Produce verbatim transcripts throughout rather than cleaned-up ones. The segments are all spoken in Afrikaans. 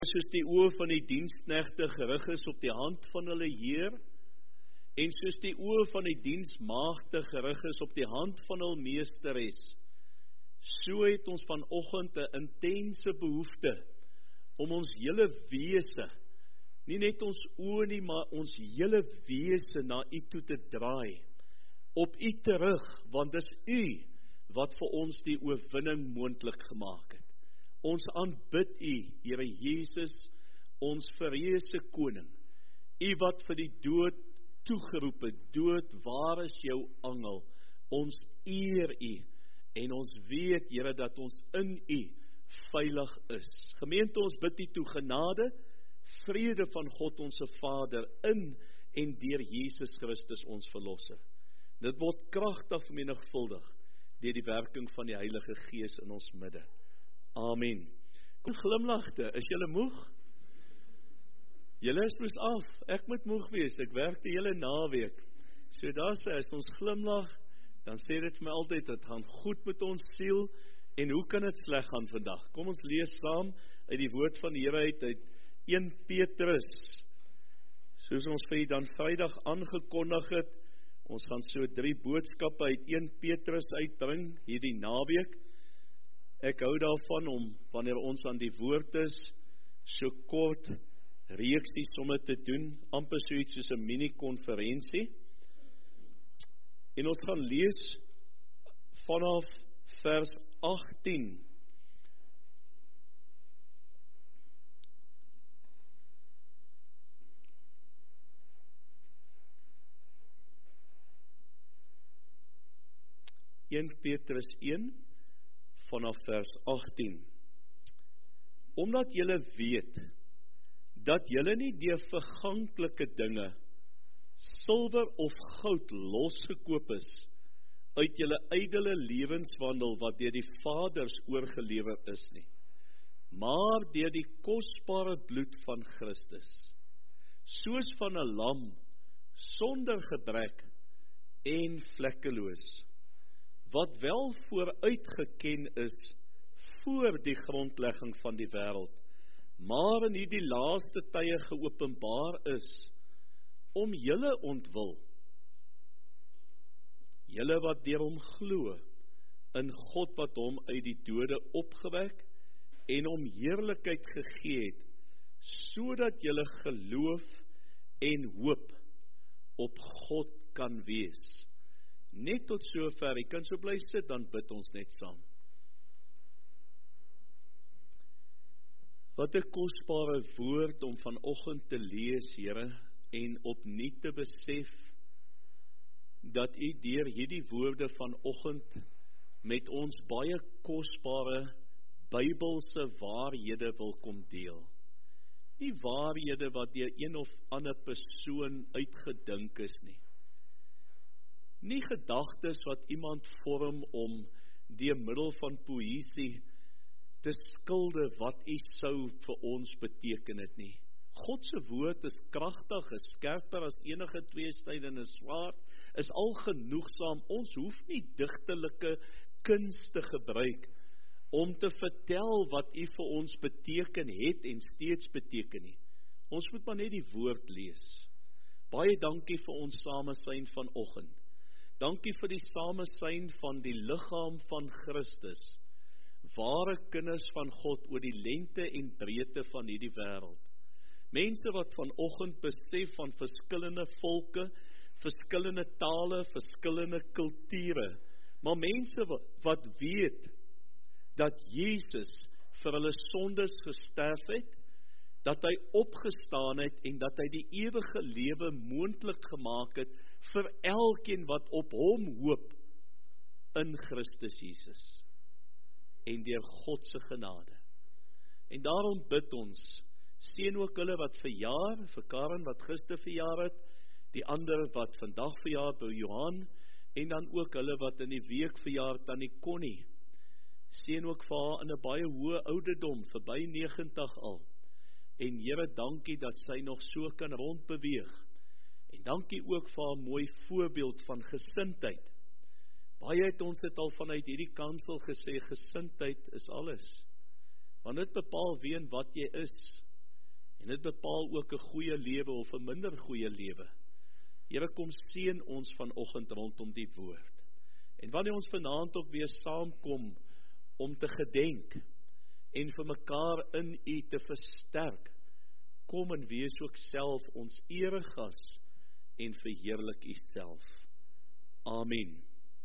soos die oë van die diensknegte gerig is op die hand van hulle Heer, en soos die oë van die diensmaagde gerig is op die hand van hul meesteres, so het ons vanoggend 'n intense behoefte om ons hele wese, nie net ons oë nie, maar ons hele wese na U toe te draai, op U terug, want dis U wat vir ons die oorwinning moontlik gemaak het. Ons aanbid U, Here Jesus, ons verreëse koning, U wat vir die dood toegeroep het, dood, waar is jou angel? Ons eer U, en ons weet, Here, dat ons in U veilig is. Gemeente, ons bid U toe genade, vrede van God ons Vader, in en deur Jesus Christus ons verlosser. Dit word kragtig vermenigvuldig deur die werking van die Heilige Gees in ons midde. Amen. Kom glimlagte, is julle moeg? Julle is moes af, ek moet moeg wees, ek werk die hele naweek. So daar sê, as ons glimlag, dan sê dit vir my altyd, dit gaan goed met ons siel, en hoe kan dit sleg gaan vandag? Kom ons lees saam uit die woord van die Here uit, uit Eerste Petrus, soos ons vir dan Vrydag aangekondig het, ons gaan so drie boodskappe uit Eerste Petrus uitbring, hierdie naweek. Ek hou daarvan om, wanneer ons aan die woord is, so kort reeksie somme te doen, amper so iets soos 'n mini-konferensie. En ons gaan lees vanaf vers agttien. Eerste Petrus een, vanaf vers agttien. Omdat julle weet, dat julle nie deur verganklike dinge, silwer of goud losgekoop is, uit julle ydelle lewenswandel, wat deur die Vaders oorgelewer is nie, maar deur die kosbare bloed van Christus, soos van 'n lam, sonder gebrek en vlekkeloos, wat wel vooruitgeken is, voor die grondlegging van die wêreld, maar in hierdie laaste tye geopenbaar is, om julle ontwil, julle wat deur hom glo, in God wat hom uit die dode opgewek, en hom heerlikheid gegee het, sodat julle geloof en hoop op God kan wees. Net tot sover, jy kan so bly sit, dan bid ons net saam. Wat 'n kosbare woord om vanoggend te lees, Here, en opnuut te besef, dat U deur hierdie woorde vanoggend met ons baie kosbare Bybelse waarhede wil kom deel. Nie waarhede wat deur een of ander persoon uitgedink is nie. Nie gedagtes wat iemand vorm om deur middel van poësie te skilde wat U sou vir ons beteken het nie. God se woord is kragtig, is skerper as enige tweesnydende swaard, is algenoegsaam. Ons hoef nie digtelike kuns te gebruik om te vertel wat U vir ons beteken het en steeds beteken nie. Ons moet maar net die woord lees. Baie dankie vir ons samesyn vanoggend. Dankie vir die samesyn van die liggaam van Christus, ware kinders van God oor die lengte en breedte van hierdie wêreld. Mense wat vanoggend besef van verskillende volke, verskillende tale, verskillende kulture, maar mense wat, wat weet dat Jesus vir hulle sondes gesterf het, dat hy opgestaan het en dat hy die ewige lewe moontlik gemaak het vir elkeen wat op hom hoop in Christus Jesus en deur God se genade. En daarom bid ons, seën ook hulle wat verjaar, vir Karen wat gister verjaar het, die ander wat vandag verjaar, by Johan, en dan ook hulle wat in die week verjaar, Tannie Connie. Seën ook vir haar in 'n baie hoë ouderdom, verby negentig al. En Here, dankie dat sy nog so kan rondbeweeg. En dankie ook vir haar mooi voorbeeld van gesindheid. Baie het ons dit al vanuit hierdie kansel gesê, gesindheid is alles. Want dit bepaal wie en wat jy is. En dit bepaal ook 'n goeie lewe of 'n minder goeie lewe. Here, kom seën ons vanoggend rondom die woord. En wanneer ons vanaand ook weer saamkom om te gedenk en vir mekaar in U te versterk, kom en wees ook self ons eregas en verheerlik U self. Amen.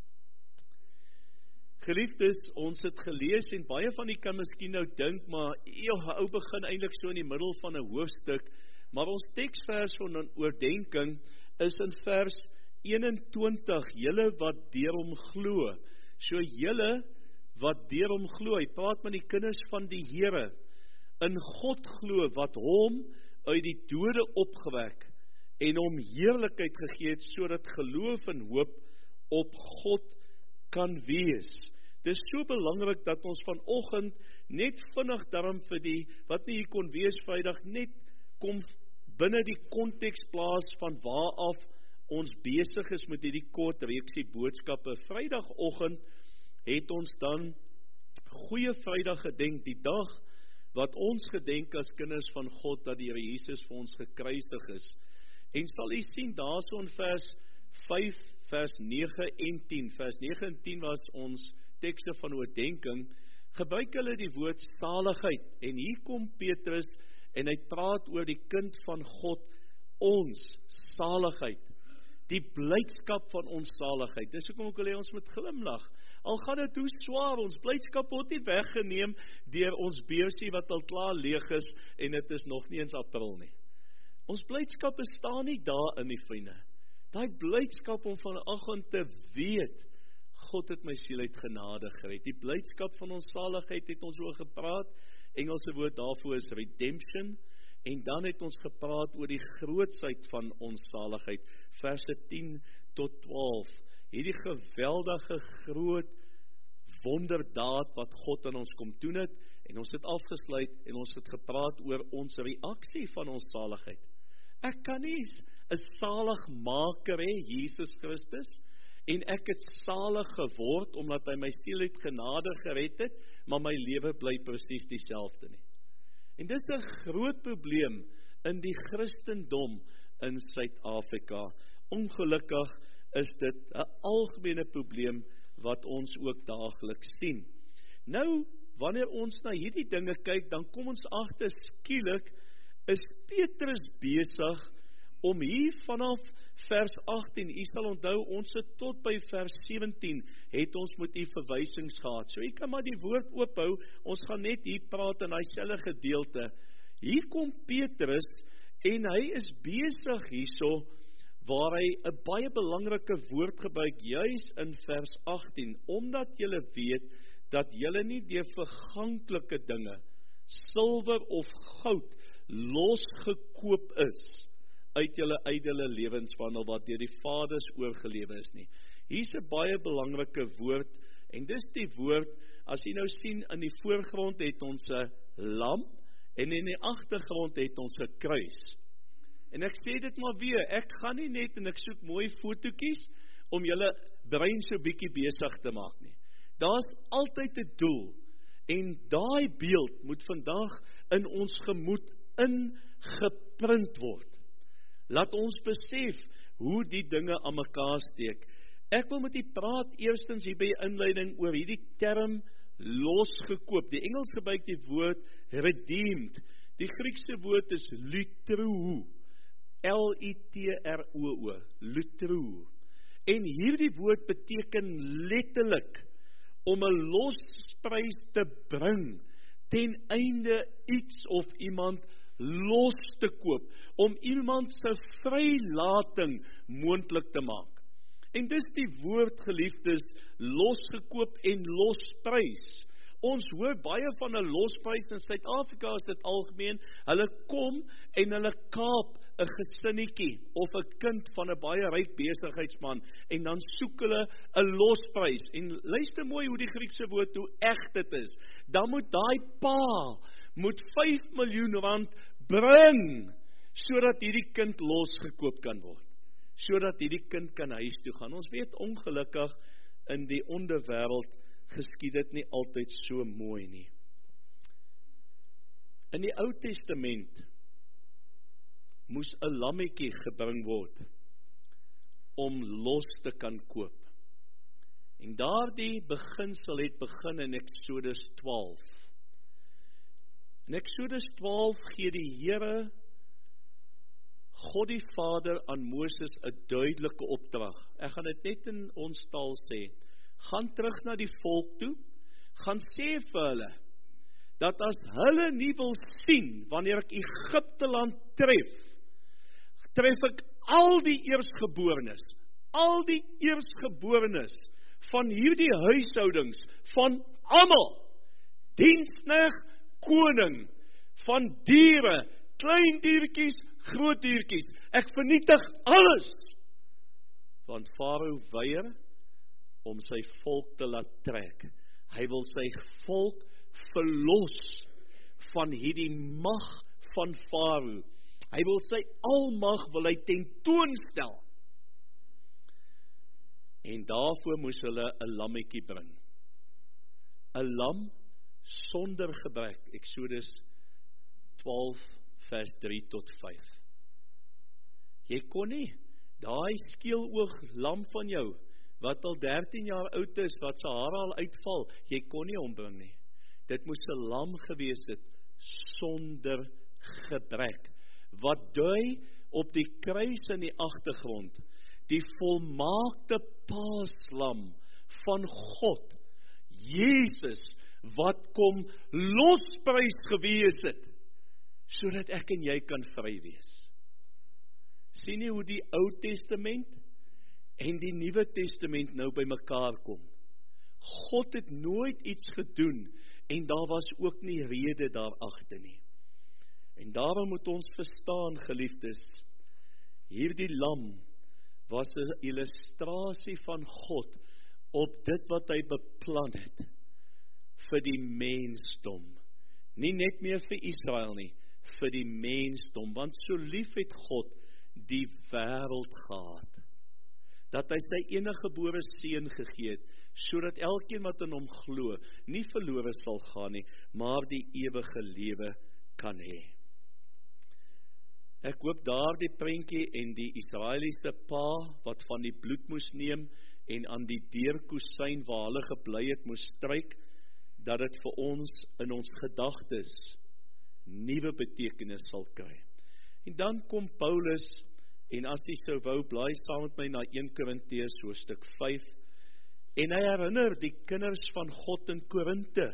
Geliefdes, ons het gelees en baie van u kan miskien nou dink, maar joh, ou begin eintlik so in die middel van 'n hoofstuk, maar ons teksvers van oordenking is in vers eenentwintig, julle wat deur hom glo. So julle wat deur hom glo, hy praat met die kinders van die Here, in God glo wat hom uit die dode opgewek en hom heerlikheid gegee het, sodat geloof en hoop op God kan wees. Dit is so belangrik dat ons vanoggend net vinnig daarom vir die, wat nie hier kon wees Vrydag, net kom binne die konteks plaas van waaraf ons besig is met hierdie kort reeksie boodskappe. Vrydagoggend het ons dan Goeie Vrydag gedenk, die dag wat ons gedenk as kinders van God, dat die Here Jesus vir ons gekruisig is. En sal u sien, daar so in vers vyf, vers nege en tien, vers nege en tien was ons tekste van oordenking, gebruik hulle die woord saligheid, en hier kom Petrus, en hy praat oor die kind van God, ons saligheid, die blydskap van ons saligheid. Dis hoekom ek wil hê ons moet glimlag. Al gaan dit hoe swaar, ons blydskap word nie weggeneem deur ons beursie wat al klaar leeg is, en dit is nog nie eens April nie. Ons blydskap bestaan nie daar in die vriende. Daai blydskap om vanoggend te weet, God het my siel uit genade gered. Die blydskap van ons saligheid het ons oor gepraat, Engelse woord daarvoor is redemption, en dan het ons gepraat oor die grootsheid van ons saligheid, verse tien tot twaalf, hierdie geweldige groot wonderdaad wat God aan ons kom doen het, en ons het afgesluit, en ons het gepraat oor ons reaksie van ons saligheid. Ek kan nie 'n saligmaker hê, Jesus Christus, en ek het salig geword, omdat hy my siel uit genade gered het, maar my lewe bly presies dieselfde nie. En dis 'n groot probleem in die Christendom in Suid-Afrika. Ongelukkig is dit 'n algemene probleem wat ons ook daagliks sien. Nou, wanneer ons na hierdie dinge kyk, dan kom ons agter skielik, is Petrus besig om hier vanaf vers agttien, u sal onthou, ons het tot by vers sewentien, het ons met die verwysings gehad. So, u kan maar die woord oophou, ons gaan net hier praat in hy selfe gedeelte. Hier kom Petrus, en hy is besig hierso, waar hy 'n baie belangrike woord gebruik, juis in vers agttien, omdat julle weet, dat julle nie deur verganklike dinge, silwer of goud, losgekoop is, uit julle ydelle lewenswandel, wat deur die Vaders oorgelewe is nie. Hier's 'n baie belangrike woord, en dis die woord, as jy nou sien, in die voorgrond het ons 'n lam, en in die agtergrond het ons 'n kruis. En ek sê dit maar weer, ek gaan nie net, en ek soek mooi fotootjies, om julle brein so bietjie besig te maak nie. Daar's altyd 'n doel, en daai beeld moet vandag in ons gemoed ingeprint word. Laat ons besef hoe die dinge aan mekaar steek. Ek wil met u praat eerstens hier by inleiding oor hierdie term losgekoop. Die Engels gebruik die woord redeemed. Die Griekse woord is lutrou. L U T R O O. Lutrou. En hierdie woord beteken letterlik om 'n losprys te bring ten einde iets of iemand los te koop, om iemand se vrylating moontlik te maak. En dis die woord, geliefdes, losgekoop en losprys. Ons hoor baie van 'n losprys in Suid-Afrika, is dit algemeen, hulle kom en hulle kaap 'n gesinnetjie of 'n kind van 'n baie ryk besigheidsman, en dan soek hulle 'n losprys. En luister mooi hoe die Griekse woord, hoe eg dit is. Dan moet daai pa moet vyf miljoen rand bring, sodat hierdie kind losgekoop kan word, sodat hierdie kind kan huis toe gaan. Ons weet ongelukkig, in die onderwêreld geskied dit nie altyd so mooi nie. In die Ou Testament moes 'n lammetjie gebring word om los te kan koop. En daardie beginsel het begin in Eksodus twaalf. In Eksodus twaalf gee die Here, God die Vader, aan Moses 'n duidelike opdrag. Ek gaan dit net in ons taal sê. Gaan terug na die volk toe, gaan sê vir hulle, dat as hulle nie wil sien, wanneer ek Egipte land tref, tref ek al die eersgeborenes, al die eersgeborenes, van hierdie huishoudings, van almal, diensknegt, koning, van diere, klein diertjies, groot diertjies, ek vernietig alles, want Farao weier om sy volk te laat trek. Hy wil sy volk verlos van hierdie mag van Farao. Hy wil sy almag wil hy tentoonstel. En daarvoor moes hulle 'n lammetjie bring. 'n Lam sonder gebrek. Eksodus twaalf vers drie tot vyf. Jy kon nie daai skeeloog lam van jou, wat al dertien jaar oud is, wat sy hare al uitval, jy kon nie ombring nie. Dit moes 'n lam gewees het, sonder gebrek. Wat dui op die kruis in die agtergrond, die volmaakte paaslam van God, Jesus, wat kom losprys gewees het, sodat ek en jy kan vry wees. Sien jy hoe die Ou Testament en die Nuwe Testament nou by mekaar kom? God het nooit iets gedoen, en daar was ook nie rede daar agter nie. En daarom moet ons verstaan, geliefdes, hierdie lam was 'n illustrasie van God op dit wat hy beplan het vir die mensdom. Nie net meer vir Israel nie, vir die mensdom, want so lief het God die wêreld gehad, dat hy sy eniggebore seun gegee het, sodat elkeen wat in hom glo, nie verlore sal gaan nie, maar die ewige lewe kan hê. Ek hoop daardie prentjie en die Israeliese pa, wat van die bloed moes neem, en aan die deurkusyn waar hulle gebly het moes stryk, dat dit vir ons in ons gedagtes nuwe betekenis sal kry. En dan kom Paulus, en as hy sou wou, blaai saam met my na een Korintiërs hoofstuk vyf, en hy herinner die kinders van God in Korinte.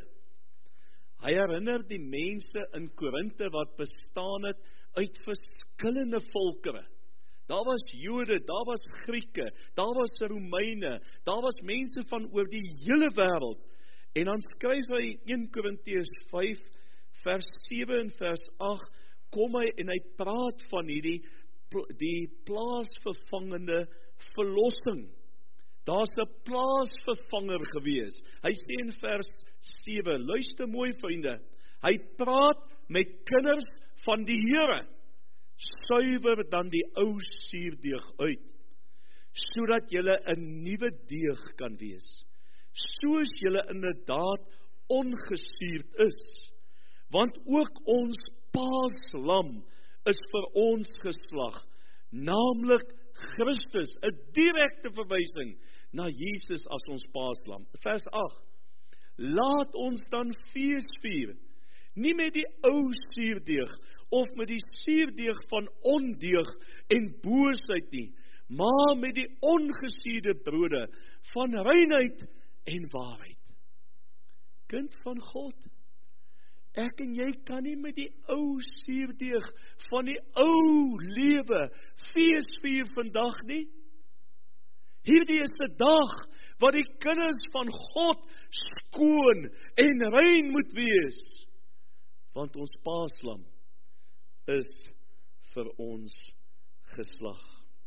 Hy herinner die mense in Korinte wat bestaan het uit verskillende volkere. Daar was Jode, daar was Grieke, daar was Romeine, daar was mense van oor die hele wêreld. En dan skryf hy een Korintiërs vyf, vers sewe en vers agt, kom hy en hy praat van hierdie die plaasvervangende verlossing. Daar's 'n plaasvervanger gewees. Hy sê in vers sewe, luister mooi vriende, hy praat met kinders van die Here, suiwer dan die ou suurdeeg uit, sodat julle 'n nuwe deeg kan wees, soos julle inderdaad ongesuurd is, want ook ons paaslam is vir ons geslag, naamlik Christus, 'n direkte verwysing na Jesus as ons paaslam. Vers agt, laat ons dan fees vier, nie met die ou suurdeeg, of met die suurdeeg van ondeug en boosheid nie, maar met die ongesuurde brode van reinheid en waarheid. Kind van God, ek en jy kan nie met die ou suurdeeg van die ou lewe fees vier vandag nie. Hierdie is 'n dag wat die kinders van God skoon en rein moet wees, want ons paaslam is vir ons geslag.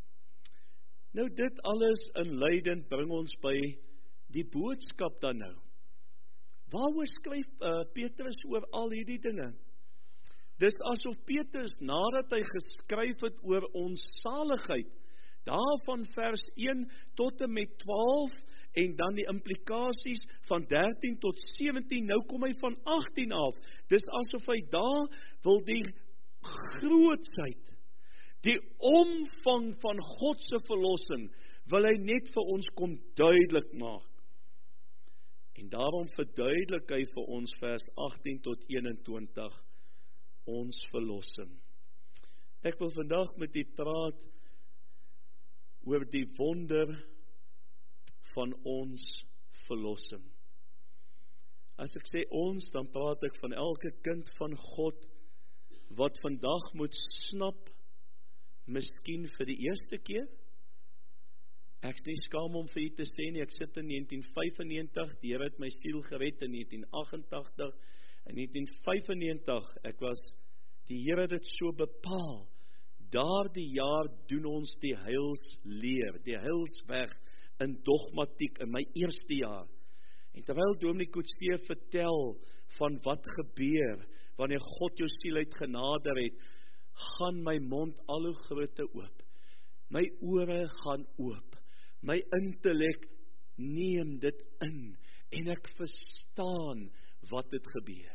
Nou dit alles inleidend bring ons by die boodskap dan nou. Waaroor skryf uh, Petrus oor al hierdie dinge? Dis asof Petrus, nadat hy geskryf het oor ons saligheid, daarvan vers een tot en met twaalf, en dan die implikasies van dertien tot sewentien, nou kom hy van agttien af. Dis asof hy daar wil die grootsheid Die omvang van God se verlossing wil hy net vir ons kom duidelik maak. En daarom verduidelik hy vir ons vers agttien tot eenentwintig ons verlossing. Ek wil vandag met u praat oor die wonder van ons verlossing. As ek sê ons, dan praat ek van elke kind van God wat vandag moet snap, miskien vir die eerste keer. Ek is nie skaam om vir u te sê nie, ek sit in negentien vyfennegentig, die Here het my siel gered in negentien agt-en-tagtig, in negentien vyfennegentig, ek was, die Here het dit so bepaal, daardie jaar doen ons die heilsleer, die heilsweg in dogmatiek, in my eerste jaar. En terwyl Dominee Coetzee vertel van wat gebeur, wanneer God jou siel uit genader het, gaan my mond al hoe groter oop, my ore gaan oop, my intellek neem dit in, en ek verstaan wat dit gebeur.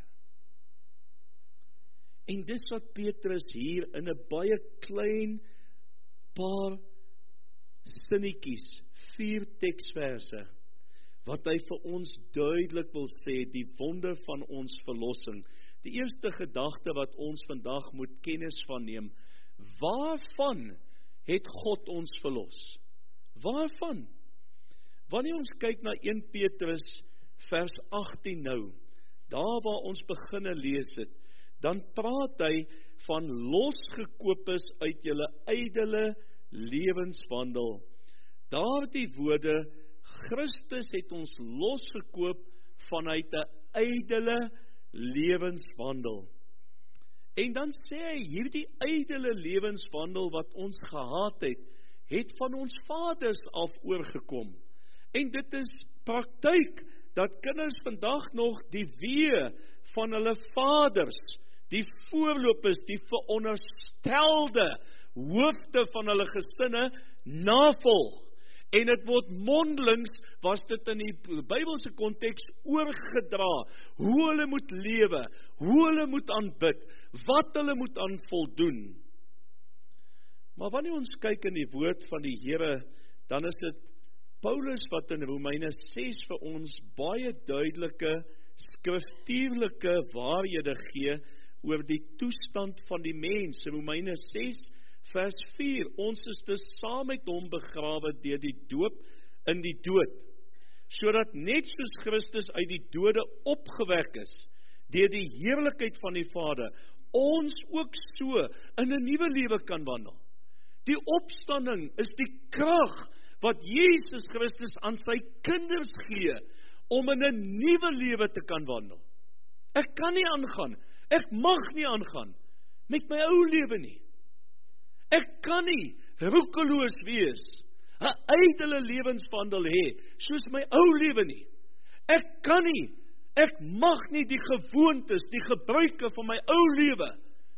En dis wat Petrus hier in 'n baie klein paar sinnetjies, vier teksverse, wat hy vir ons duidelik wil sê, die wonder van ons verlossing. Die eerste gedagte wat ons vandag moet kennis van neem, waarvan het God ons verlos? Waarvan? Wanneer ons kyk na eerste Petrus vers agttien nou, daar waar ons beginne lees het, dan praat hy van losgekoopes uit julle ydelle lewenswandel. Daardie woorde, Christus het ons losgekoop vanuit 'n ydelle lewenswandel. En dan sê hy, hierdie ydelle lewenswandel wat ons gehad het, het van ons vaders af oorgekom. En dit is praktyk, dat kinders vandag nog die wee van hulle vaders, die voorlopers, die veronderstelde hoofde van hulle gesinne navolg. En dit word mondelings, was dit in die Bybelse konteks oorgedra, hoe hulle moet lewe, hoe hulle moet aanbid, wat hulle moet aan voldoen. Maar wanneer ons kyk in die woord van die Here, dan is dit Paulus wat in Romeine ses vir ons baie duidelike, skriftuurlike waarhede gee oor die toestand van die mens. Romeine ses vers vier, ons is dus saam met hom begrawe deur die doop in die dood, sodat net soos Christus uit die dode opgewek is, deur die heerlikheid van die Vader, ons ook so in 'n nuwe lewe kan wandel. Die opstanding is die krag wat Jesus Christus aan sy kinders gee, om in 'n nuwe lewe te kan wandel. Ek kan nie aangaan, ek mag nie aangaan, met my ou lewe nie. Ek kan nie roekeloos wees, 'n ydelle lewenswandel hê, soos my ou lewe nie. Ek kan nie, ek mag nie die gewoontes, die gebruike van my ou lewe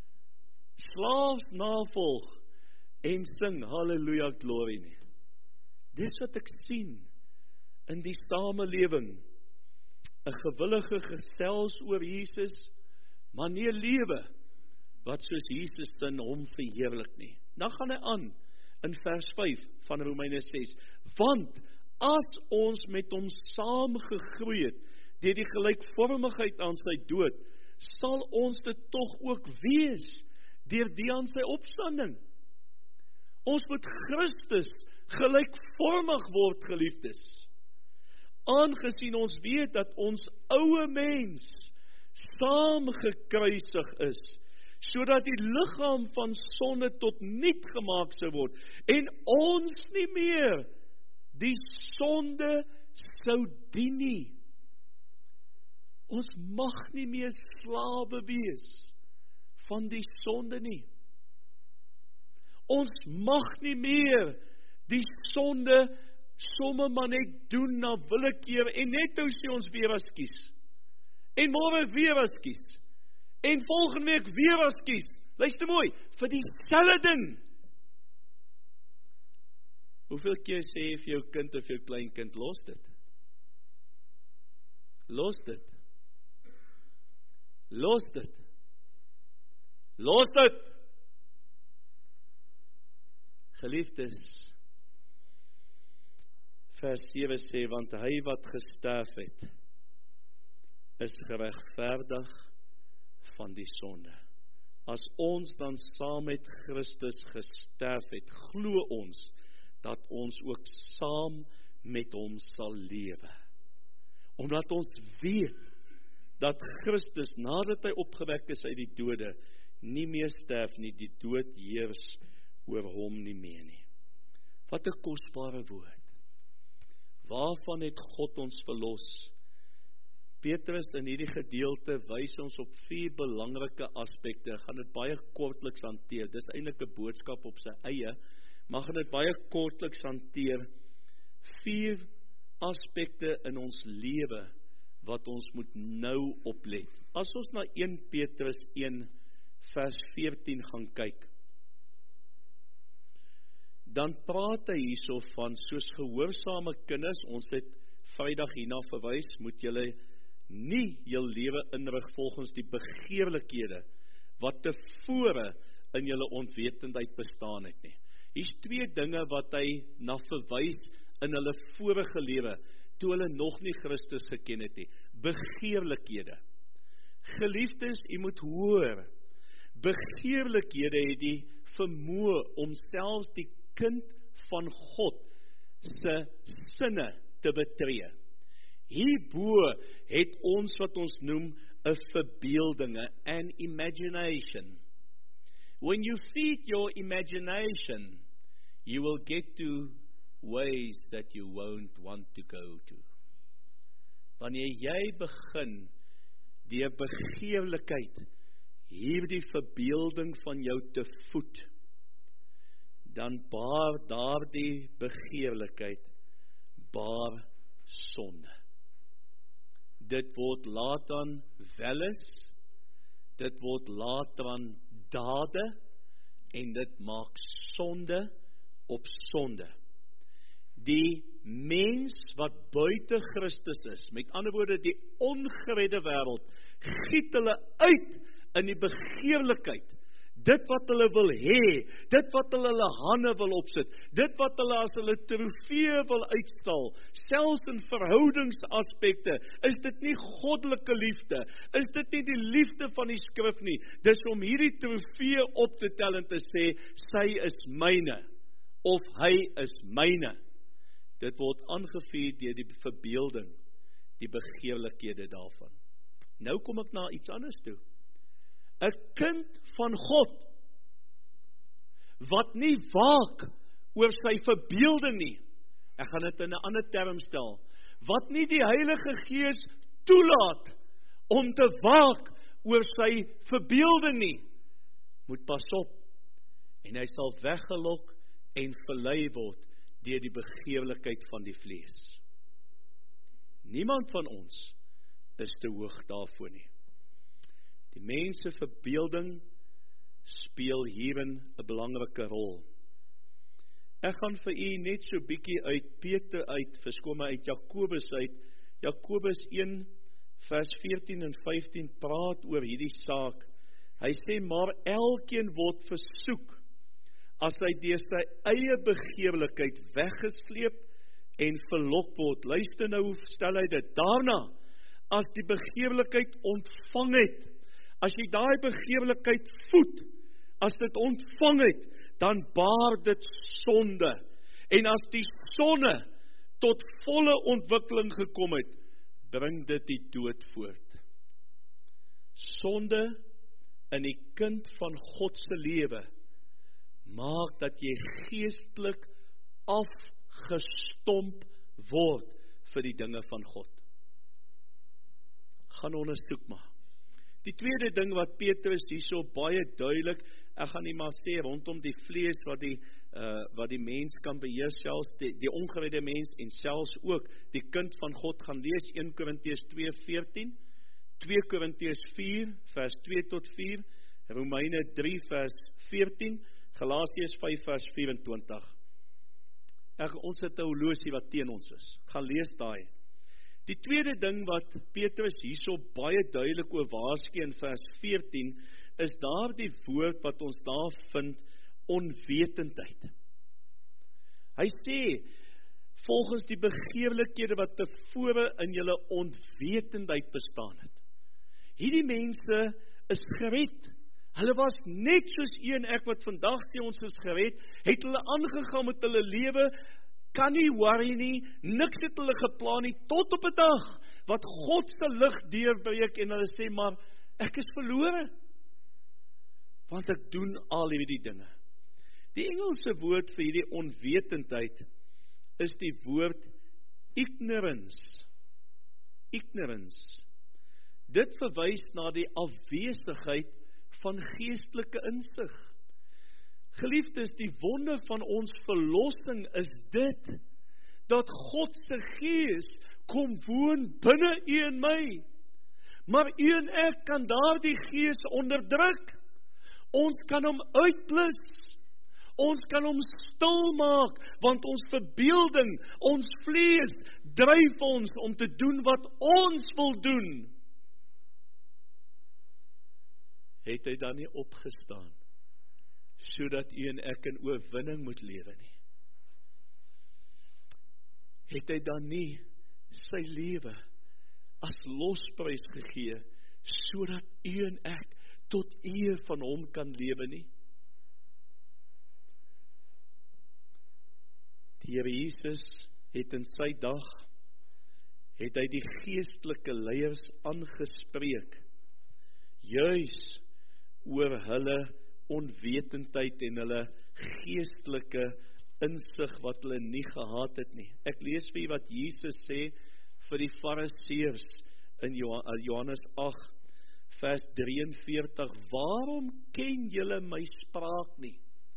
slaaf navolg en sing halleluja glory nie. Dis wat ek sien in die samelewing, 'n gewillige gesels oor Jesus, maar nie 'n lewe wat soos Jesus sin hom verheerlik nie. Dan gaan hy aan in vers vyf van Romeine ses, want as ons met hom saam gegroei het, deur die gelykvormigheid aan sy dood, sal ons dit tog ook wees, deur die aan sy opstanding. Ons moet Christus gelykvormig word, geliefdes. Aangesien ons weet dat ons ouwe mens saam gekruisig is, sodat die liggaam van sonde tot niet gemaak sou word, en ons nie meer die sonde sou dien nie. Ons mag nie meer slawe wees van die sonde nie. Ons mag nie meer die sonde somme maar net doen na willekeur, en net nou sê ons weer as kies, en môre weer as kies, en volgende week weer as kies. Luister mooi, vir dieselfde ding. Hoeveel keer sê jy vir jou kind of jou kleinkind, los dit? Los dit. Los dit. Los dit. Geliefdes, vers sewe sê, want hy wat gesterf het, is geregverdig van die sonde. As ons dan saam met Christus gesterf het, glo ons, dat ons ook saam met hom sal lewe. Omdat ons weet, dat Christus, nadat hy opgewek is uit die dode, nie meer sterf nie, die dood heers oor hom nie meer nie. Wat 'n kosbare woord. Waarvan het God ons verlos? Petrus in hierdie gedeelte wys ons op vier belangrike aspekte. Ek gaan dit baie kortliks hanteer. Dis eintlik 'n boodskap op sy eie, maar gaan dit baie kortliks hanteer. Vier aspekte in ons lewe wat ons moet nou oplet. As ons na een Petrus een vers veertien gaan kyk, dan praat hy hierso van soos gehoorsame kinders. Ons het Vrydag hierna verwys, moet julle nie jul lewe inrig volgens die begeerlikhede wat tevore in julle onwetendheid bestaan het nie. Hier's twee dinge wat hy na verwys in hulle vorige lewe, toe hulle nog nie Christus geken het nie. Begeerlikhede. Geliefdes, u moet hoor, begeerlikhede het die vermoë om selfs die kind van God se sinne te betree. Hierbo het ons wat ons noem 'n verbeelding, an imagination. When you feed your imagination, you will get to ways that you won't want to go to. Wanneer jy begin deur begeerlikheid hierdie verbeelding van jou te voed, dan baar daardie begeerlikheid baar sonde. Dit word later aan welis, dit word later aan dade, en dit maak sonde op sonde. Die mens wat buite Christus is, met ander woorde die ongeredde wêreld, giet hulle uit in die begeerlikheid. Dit wat hulle wil hê, dit wat hulle hulle hande wil opsit, dit wat hulle as hulle trofee wil uitstal, selfs in verhoudingsaspekte, is dit nie goddelike liefde, is dit nie die liefde van die skrif nie, dis om hierdie trofee op te tel en te sê, sy is myne, of hy is myne. Dit word aangevuur deur die verbeelding, die begeerlikhede daarvan. Nou kom ek na iets anders toe. 'n Kind van God, wat nie waak oor sy verbeelding nie, ek gaan dit in 'n ander term stel, wat nie die Heilige Gees toelaat om te waak oor sy verbeelding nie, moet pas op, en hy sal weggelok en verlei word deur die begeerlikheid van die vlees. Niemand van ons is te hoog daarvoor nie. Die mens se verbeelding speel hierin 'n belangrike rol. Ek gaan vir u net so bietjie uit Peter uit, verskoon my uit Jakobus uit, Jakobus een vers veertien en vyftien praat oor hierdie saak. Hy sê, maar elkeen word versoek, as hy deur sy eie begeerlikheid weggesleep en verlok word. Luister nou, hoe stel hy dit? Daarna, as die begeerlikheid ontvang het, as jy daai begeerlikheid voed, as dit ontvang het, dan baar dit sonde. En as die sonde tot volle ontwikkeling gekom het, bring dit die dood voort. Sonde in die kind van God se lewe maak dat jy geestelik afgestomp word vir die dinge van God. Gaan ondersoek maar. Die tweede ding wat Petrus hierso baie duidelik, ek gaan nie maar sê rondom die vlees wat die uh, wat die mens kan beheer, selfs die, die ongeredde mens en selfs ook die kind van God gaan lees, een Korintiërs twee veertien, twee Korintiërs vier vers twee tot vier, Romeine drie vers veertien, Galasiërs vyf vers vyf-en-twintig. Ek, ons het 'n horlosie wat teen ons is. Gaan lees daai. Die tweede ding wat Petrus hierso baie duidelik oor waarsku in vers veertien, is daardie woord wat ons daar vind, onwetendheid. Hy sê, volgens die begeerlikhede wat tevore in julle onwetendheid bestaan het. Hierdie mense is gered. Hulle was net soos u en ek wat vandag sê ons is gered, het hulle aangegaan met hulle lewe, kan nie worry nie, niks het hulle geplan nie, tot op 'n dag, wat God se lig deurbreek en hulle sê, maar ek is verlore, want ek doen al hierdie dinge. Die Engelse woord vir hierdie onwetendheid is die woord ignorance. Ignorance. Dit verwys na die afwesigheid van geestelike insig. Geliefdes, die wonder van ons verlossing is dit, dat God se gees kom woon binne u en my. Maar u en ek kan daardie gees onderdruk. Ons kan hom uitblus. Ons kan hom stil maak, want ons verbeelding, ons vlees, dryf ons om te doen wat ons wil doen. Het hy dan nie opgestaan, sodat u en ek in oorwinning moet lewe nie? Het hy dan nie sy lewe as losprys gegee, sodat u en ek tot eer van hom kan lewe nie? Die Here Jesus het in sy dag, het hy die geestelike leiers aangespreek, juis oor hulle onwetendheid en hulle geestelike insig wat hulle nie gehad het nie. Ek lees vir wat Jesus sê vir die Fariseërs in Johannes agt vers drieënveertig, waarom ken julle my spraak nie?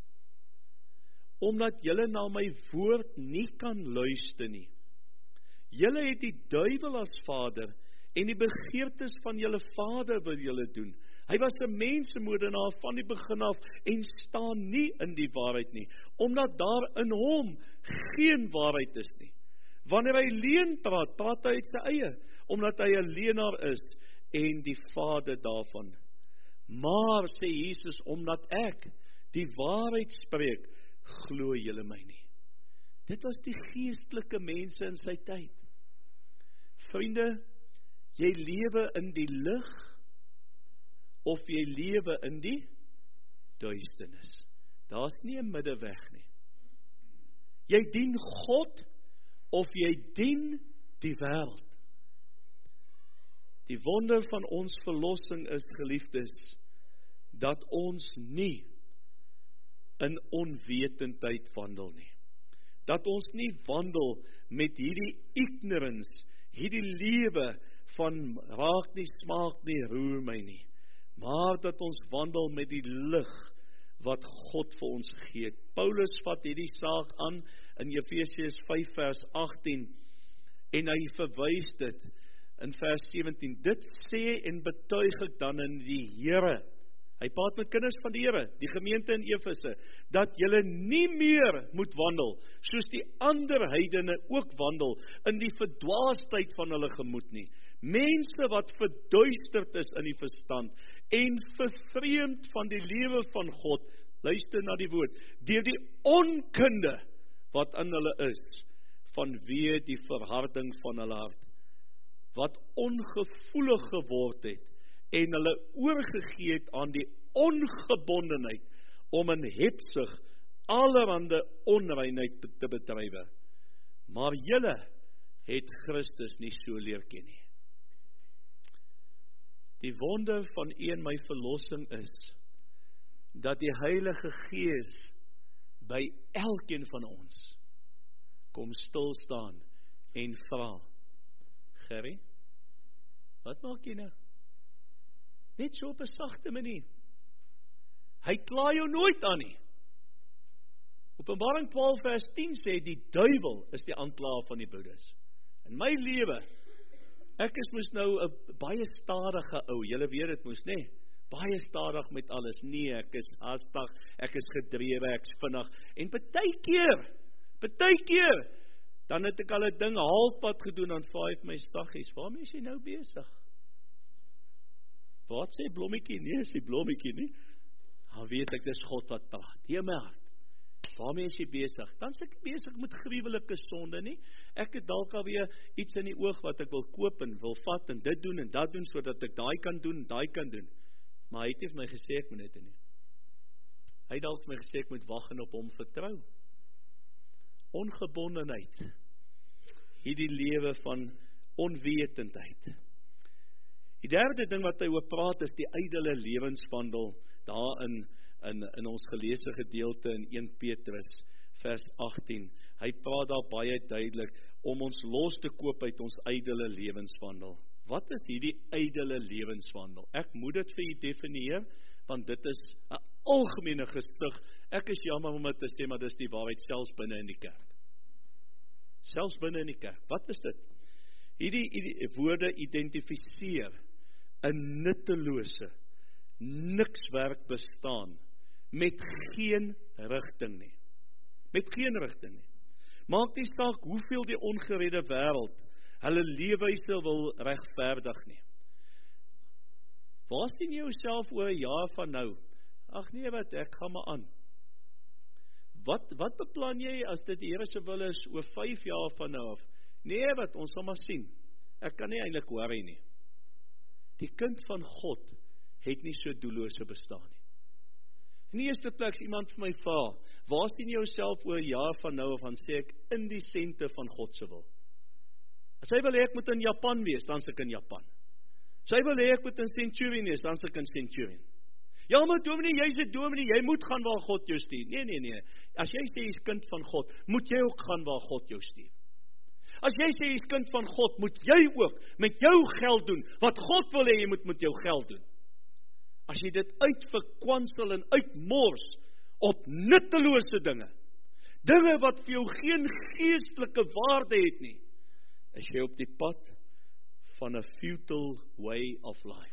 Omdat julle na my woord nie kan luister nie. Julle het die duiwel as vader, en die begeertes van julle vader wil julle doen. Hy was 'n mensemoordenaar van die begin af, en staan nie in die waarheid nie, omdat daar in hom geen waarheid is nie. Wanneer hy leuen praat, praat hy uit sy eie, omdat hy 'n leienaar is, en die vader daarvan. Maar, sê Jesus, omdat ek die waarheid spreek, glo julle my nie. Dit was die geestelike mense in sy tyd. Vriende, jy lewe in die lig, of jy lewe in die duisternis. Daar's nie 'n middeweg nie. Jy dien God, of jy dien die wêreld. Die wonder van ons verlossing is, geliefdes, dat ons nie in onwetendheid wandel nie. Dat ons nie wandel met hierdie ignorance, hierdie lewe van raak nie, smaak nie, roer my nie. Maar dat ons wandel met die lig wat God vir ons gegee het. Paulus vat hierdie saak aan in Efesiërs vyf vers agttien en hy verwys dit in vers sewentien. Dit sê en betuig ek dan in die Here. Hy praat met kinders van die Here, die gemeente in Efese, dat julle nie meer moet wandel, soos die ander heidene ook wandel, in die verdwaasheid van hulle gemoed nie. Mense wat verduisterd is in die verstand, en vervreemd van die lewe van God, luister na die woord, deur die onkunde wat in hulle is, vanweë die verharding van hulle hart, wat ongevoelig geword het, en hulle oorgegee het aan die ongebondenheid, om in hebsug allerhande onreinheid te bedrywe. Maar julle het Christus nie so leer ken nie. Die wonder van een my verlossing is, dat die Heilige Gees by elkeen van ons kom stil staan en vra, Gerry, wat maak jy nou? Net so op 'n sagte manier. Hy kla jou nooit aan nie. Openbaring twaalf vers tien sê, die duiwel is die aanklaer van die broeders. In my lewe, ek is moes nou 'n baie stadige ou, julle weet dit moes, nê? Baie stadig met alles. Nee, ek is haastig, ek is gedrewe, ek is vinnig. En partykeer, partykeer, dan het ek al 'n ding halfpad gedoen, dan vra hy vir my saggies, waarmee is jy nou besig? Wat sê blommetjie? Nee, is die blommetjie nie. Dan weet ek, dis God wat praat. Hier my hart. Waarmee is jy besig? Dan is ek besig met gruwelike sonde nie. Ek het dalk alweer iets in die oog wat ek wil koop en wil vat en dit doen en dat doen, sodat ek daai kan doen en daai kan doen. Maar hy het nie vir my gesê ek moet dit nie. Hy het dalk vir my gesê ek moet wag en op hom vertrou. Ongebondenheid. Hierdie lewe van onwetendheid. Die derde ding wat hy oor praat is die ydelle lewenswandel daar in, in, in ons geleesde gedeelte in Eerste Petrus vers agttien. Hy praat daar baie duidelik om ons los te koop uit ons ydelle lewenswandel. Wat is hierdie ydelle lewenswandel? Ek moet dit vir u definieer, want dit is 'n algemene gesig. Ek is jammer om dit te sê, maar dis die waarheid selfs binne in die kerk. Selfs binne in die kerk. Wat is dit? Hierdie, hierdie woorde identifiseer 'n nuttelose, niks werk bestaan met geen rigting nie. Met geen rigting nie. Maak nie saak hoeveel die ongeredde wêreld hulle leefwyse wil regverdig nie. Waar sien jy jouself oor 'n jaar van nou? Ag nee, wat, ek gaan maar aan. Wat, wat beplan jy as dit die Here se wil is oor vyf jaar van nou af? Nee, wat, ons sal maar sien. Ek kan nie eintlik worry nie. Die kind van God het nie so doellose bestaan nie. In die eerste plek iemand vir my vra, waar sien jy jouself oor 'n jaar van nou af, dan sê ek in die sente van God se wil. As hy wil hê ek moet in Japan wees, dan is ek in Japan. As hy wil hê ek moet in Centurion wees, dan is ek in Centurion. Ja, maar dominee, jy's 'n dominee, jy moet gaan waar God jou stuur. Nee, nee, nee. As jy sê jy's kind van God, moet jy ook gaan waar God jou stuur. As jy sê jy's kind van God, moet jy ook met jou geld doen wat God wil hê jy moet met jou geld doen. As jy dit uitverkwansel en uitmors op nuttelose dinge, dinge wat vir jou geen geestelike waarde het nie, is jy op die pad van 'n futile way of life.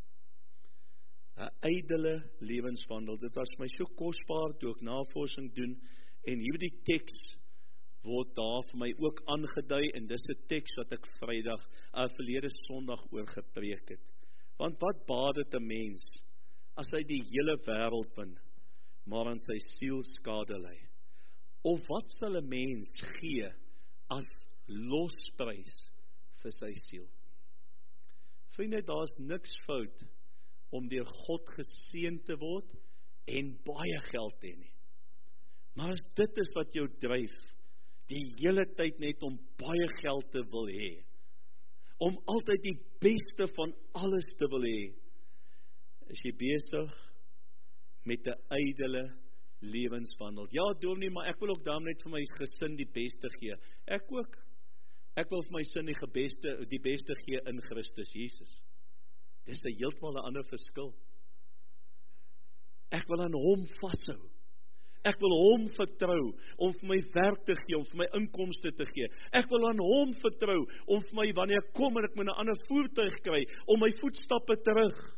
'n ydelle lewenswandel. Dit was my so kosbaar toe ek navorsing doen en hierdie teks word daar vir my ook aangedui en dis 'n teks wat ek Vrydag, uh, verlede Sondag oor gepreek het. Want wat baat dit 'n mens as hy die hele wêreld win, maar aan sy siel skade ly? Of wat sal 'n mens gee as losprys vir sy siel? Vriende, daar's niks fout om deur God geseën te word en baie geld te hê nie. Maar as dit is wat jou dryf, die hele tyd net om baie geld te wil hê, om altyd die beste van alles te wil hê, is jy besig met 'n ydelle lewenswandel. Ja, dominee, maar ek wil ook daarom net vir my gesin die beste gee. Ek ook. Ek wil vir my sin die beste, die beste gee in Christus Jesus. Dis 'n heeltemal 'n ander verskil. Ek wil aan hom vashou. Ek wil hom vertrou om vir my werk te gee, om vir my inkomste te gee. Ek wil aan hom vertrou om vir my, wanneer ek kom en ek moet 'n ander voertuig kry, om my voetstappe terug.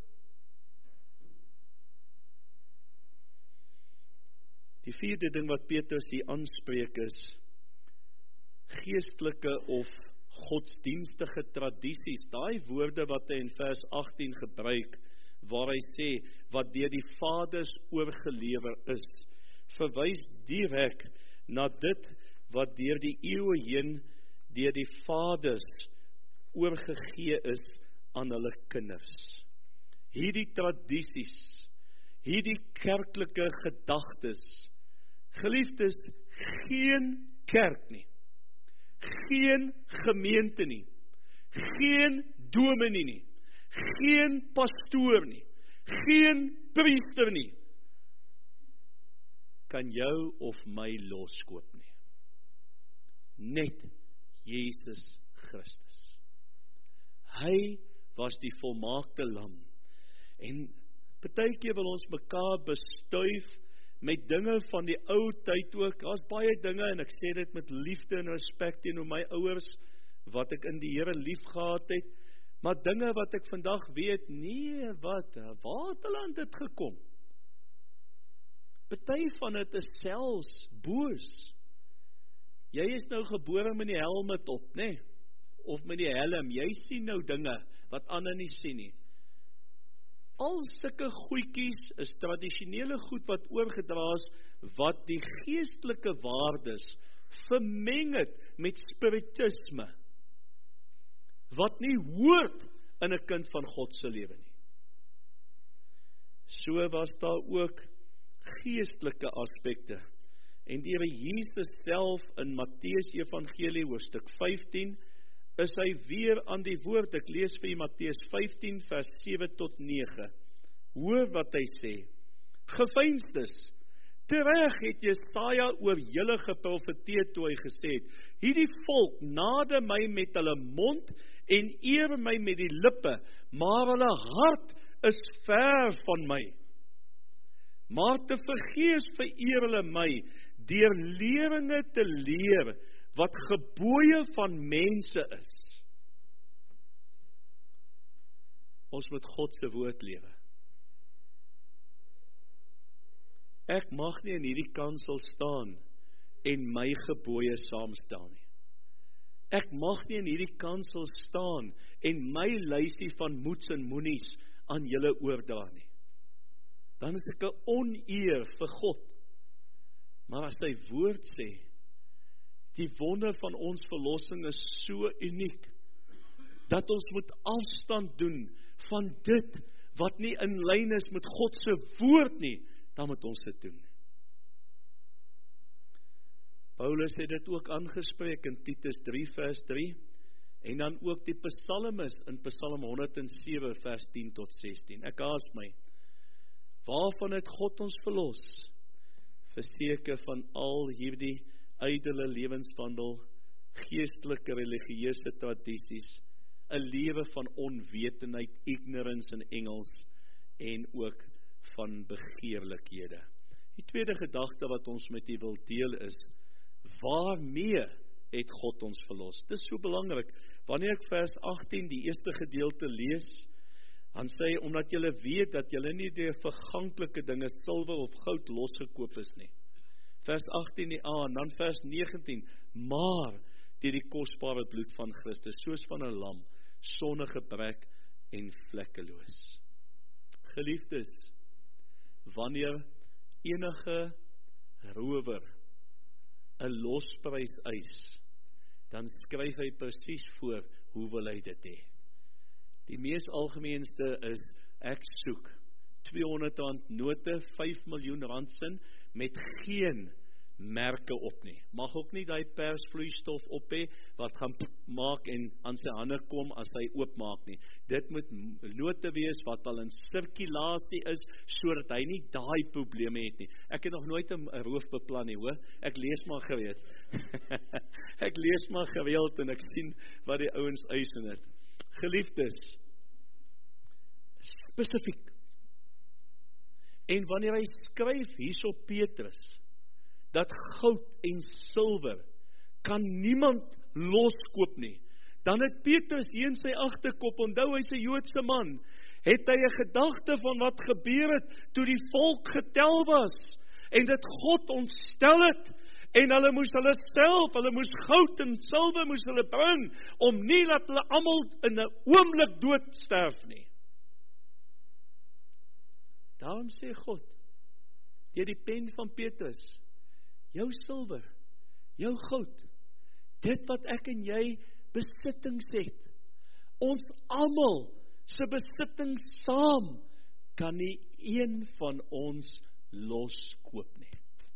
Die vierde ding wat Petrus hier aanspreek is geestelike of godsdienstige tradisies. Daai woorde wat hy in vers agttien gebruik, waar hy sê, wat deur die vaders oorgelewer is, verwys direk na dit wat deur die eeue heen deur die vaders oorgegee is aan hulle kinders. Hierdie tradisies, hierdie kerklike gedagtes, geliefdes, geen kerk nie, geen gemeente nie, geen dominee nie, geen pastoor nie, geen priester nie, kan jou of my loskoop nie. Net Jesus Christus. Hy was die volmaakte lam. En partykeer wil ons mekaar bestuif met dinge van die ou tyd ook. Daar's baie dinge en ek sê dit met liefde en respek teenoor my ouers wat ek in die Here lief gehad het, maar dinge wat ek vandag weet, nee, wat, waar het hulle aan dit gekom? Party van dit is selfs boos. Jy is nou gebore met die helmet op, nê? Nee? Of met die helm. Jy sien nou dinge wat ander nie sien nie. al sulke goedjies is tradisionele goed wat oorgedra is, wat die geestelike waardes vermeng het met spiritisme, wat nie hoort in 'n kind van God se lewe nie. So was daar ook geestelike aspekte. En die Here Jesus self in Matteus Evangelie hoofstuk vyftien, is hy weer aan die woord. Ek lees vir u Matteus vyftien vers sewe tot nege. Hoor wat hy sê. Geveinsdes, tereg het Jesaja oor julle geprofeteer toe hy gesê het, hierdie volk nader my met hulle mond en eer my met die lippe, maar hulle hart is ver van my. Maar te vergeefs vereer hulle my, deur leringe te leer, wat gebooie van mense is. Ons moet God se woord lewe. Ek mag nie in hierdie kansel staan en my gebooie saamstel nie. Ek mag nie in hierdie kansel staan en my lysie van moets en moenies aan julle oordra nie. Dan is ek 'n oneer vir God. Maar as hy woord sê, die wonder van ons verlossing is so uniek, dat ons moet afstand doen van dit wat nie in lyn is met God se woord nie, dan moet ons dit doen. Paulus het dit ook aangespreek in Titus drie vers drie, en dan ook die psalmis in Psalm honderd en sewe vers tien tot sestien. Ek haas my, waarvan het God ons verlos? Verseker van al hierdie ydelle lewenswandel, geestelike religieuse tradisies, 'n lewe van onwetendheid, ignorance in Engels, en ook van begeerlikhede. Die tweede gedagte wat ons met u wil deel is, waarmee het God ons verlos? Dit is so belangrik. Wanneer ek vers agttien die eerste gedeelte lees, dan sê hy, omdat julle weet dat julle nie deur verganklike dinge, silwer of goud losgekoop is nie. Vers agttien die A, en dan vers negentien, maar deur die kosbare bloed van Christus, soos van 'n lam, sonder gebrek en vlekkeloos. Geliefdes, wanneer enige rower 'n losprys eis, dan skryf hy presies voor hoe wil hy dit hê. Die mees algemeenste is, ek soek tweehonderd rand note, vyf miljoen rand sin, met geen merke op nie. Mag ook nie die persvloeistof op hê, wat gaan maak en aan sy hande kom as hy oopmaak nie. Dit moet note wees wat al in sirkulasie is, sodat hy nie daai probleme het nie. Ek het nog nooit 'n roof beplan nie, hoor. Ek lees maar gereeld. Ek lees maar gereeld en ek sien wat die ouens eis in dit. Geliefdes, spesifiek. En wanneer hy skryf hierso Petrus, dat goud en silwer kan niemand loskoop nie, dan het Petrus hier in sy agterkop, onthou hy's 'n Joodse man, het hy 'n gedagte van wat gebeur het toe die volk getel was, en dit God ontstel het, en hulle moes hulle self, hulle moes goud en silwer moes hulle bring, om nie dat hulle almal in 'n oomblik dood sterf nie. Daarom sê God, deur die pen van Petrus, jou silwer, jou goud, dit wat ek en jy besittings het, ons almal se besittings saam, kan nie een van ons loskoop nie.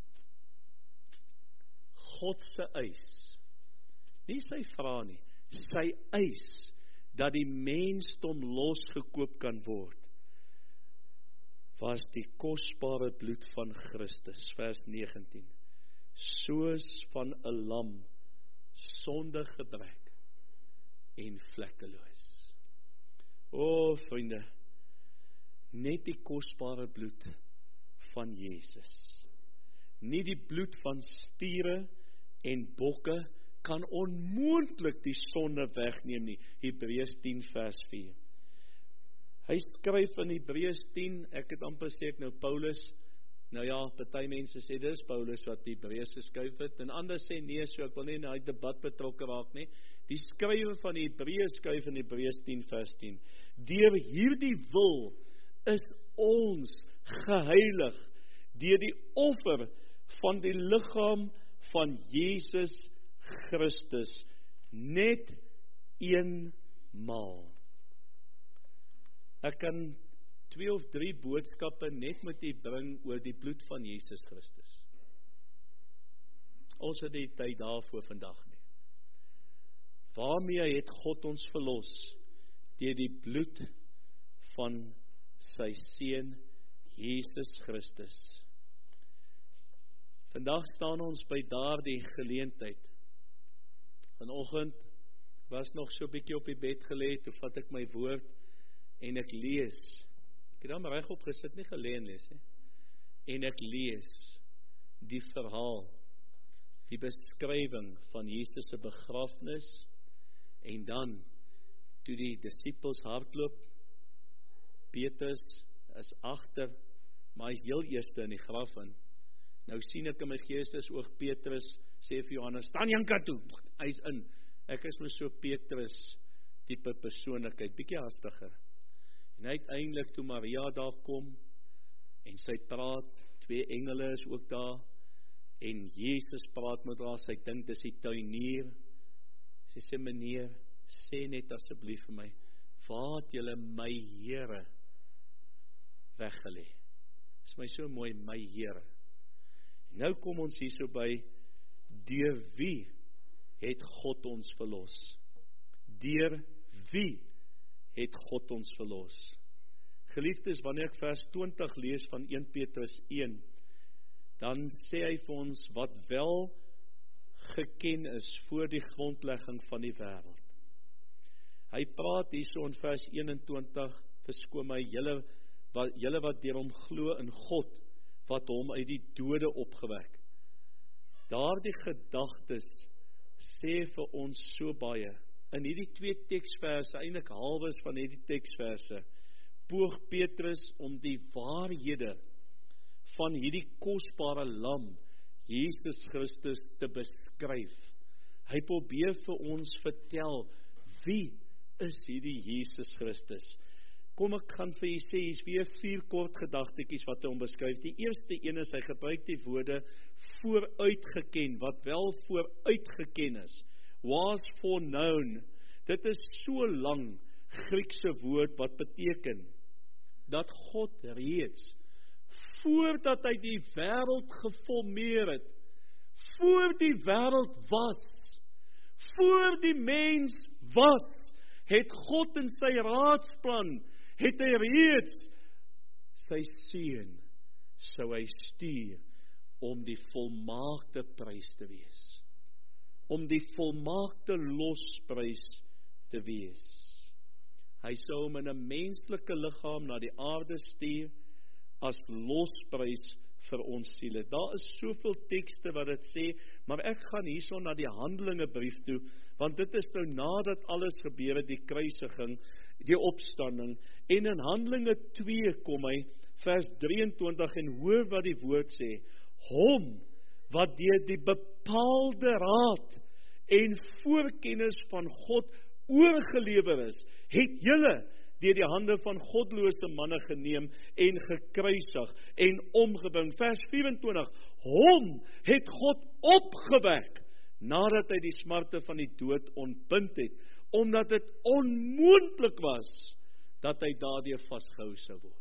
God se eis, nie sy vra nie, sy eis, dat die mensdom losgekoop kan word, was die kosbare bloed van Christus, vers negentien, soos van 'n lam, sonder gebrek en vlekkeloos. O, vriende, net die kosbare bloed van Jesus, nie die bloed van stiere en bokke, kan onmoontlik die sonde wegneem nie. Hebreërs tien vers vier. Hy skryf in Hebreërs tien, ek het amper sê ek nou Paulus, nou ja, party mense sê dis Paulus wat die Hebreërs geskryf het, en ander sê nee, so ek wil nie in daai debat betrokke raak nie. Die skrywer van die Hebreërs skryf in Hebreërs tien vers tien, deur hierdie wil is ons geheilig deur die offer van die liggaam van Jesus Christus, net eenmaal. Ek kan twee of drie boodskappe net met u bring oor die bloed van Jesus Christus. Ons het die tyd daarvoor vandag nie. Waarmee het God ons verlos? Deur die bloed van sy seun Jesus Christus. Vandag staan ons by daardie geleentheid. Vanoggend was nog so 'n bietjie op die bed gelê, toe vat ek my woord en ek lees. Ek het dan regop gesit, nie gelê en lees nie. En ek lees die verhaal, die beskrywing van Jesus se begrafnis, en dan toe die disippels hardloop, Petrus is agter, maar hy's heel eerste in die graf in. Nou sien ek in my geestesoog Petrus sê vir Johannes, staan jy aan kant toe, hy's in. Ek is my so Petrus tipe persoonlikheid, bietjie hastiger. En uiteindelik toe Maria daar kom, en sy praat, twee engele is ook daar, en Jesus praat met haar, sy dink dis die tuinier. Sy sê, meneer, sê net asseblief vir my, waar het julle my Here weggelê? Is my so mooi, my Here. Nou kom ons hier so by, deur wie het God ons verlos? Deur wie het God ons verlos? Geliefdes, wanneer ek vers twintig lees van eerste Petrus een, dan sê hy vir ons wat wel geken is voor die grondlegging van die wêreld. Hy praat hierso in vers eenentwintig, verskoon my, julle wat, julle wat deur hom glo in God, wat hom uit die dode opgewek. Daardie gedagtes sê vir ons so baie. In hierdie twee teksverse, eintlik halwes van hierdie teksverse, poog Petrus om die waarhede van hierdie kosbare lam, Jesus Christus, te beskryf. Hy probeer vir ons vertel, wie is hierdie Jesus Christus? Kom ek gaan vir u sê, hier's weer vier kort gedagtetjies wat hy hom beskryf. Die eerste een is, hy gebruik die woorde vooruitgeken, wat wel vooruitgeken is. Was foreknown. Dit is so lang Griekse woord wat beteken, dat God reeds, voordat hy die wêreld geformeer het, voor die wêreld was, voor die mens was, het God in sy raadsplan, het hy reeds sy seun sou hy stuur om die volmaakte prys te wees. Om die volmaakte losprys te wees. Hy sou hom in 'n menslike liggaam na die aarde stuur as losprys vir ons siele. Daar is soveel tekste wat dit sê, maar ek gaan hierson na die Handelinge brief toe, want dit is nou nadat alles gebeur het, die kruisiging, die opstanding, en in Handelinge twee kom hy, vers drieëntwintig, en hoor wat die woord sê, hom, wat deur die bepaalde raad en voorkennis van God oorgelewer is, het julle deur die hande van godlose manne geneem en gekruisig en omgebring. Vers vyf-en-twintig, hom het God opgewek, nadat hy die smarte van die dood ontbind het, omdat dit onmoontlik was, dat hy daardeur vasgehou sou word.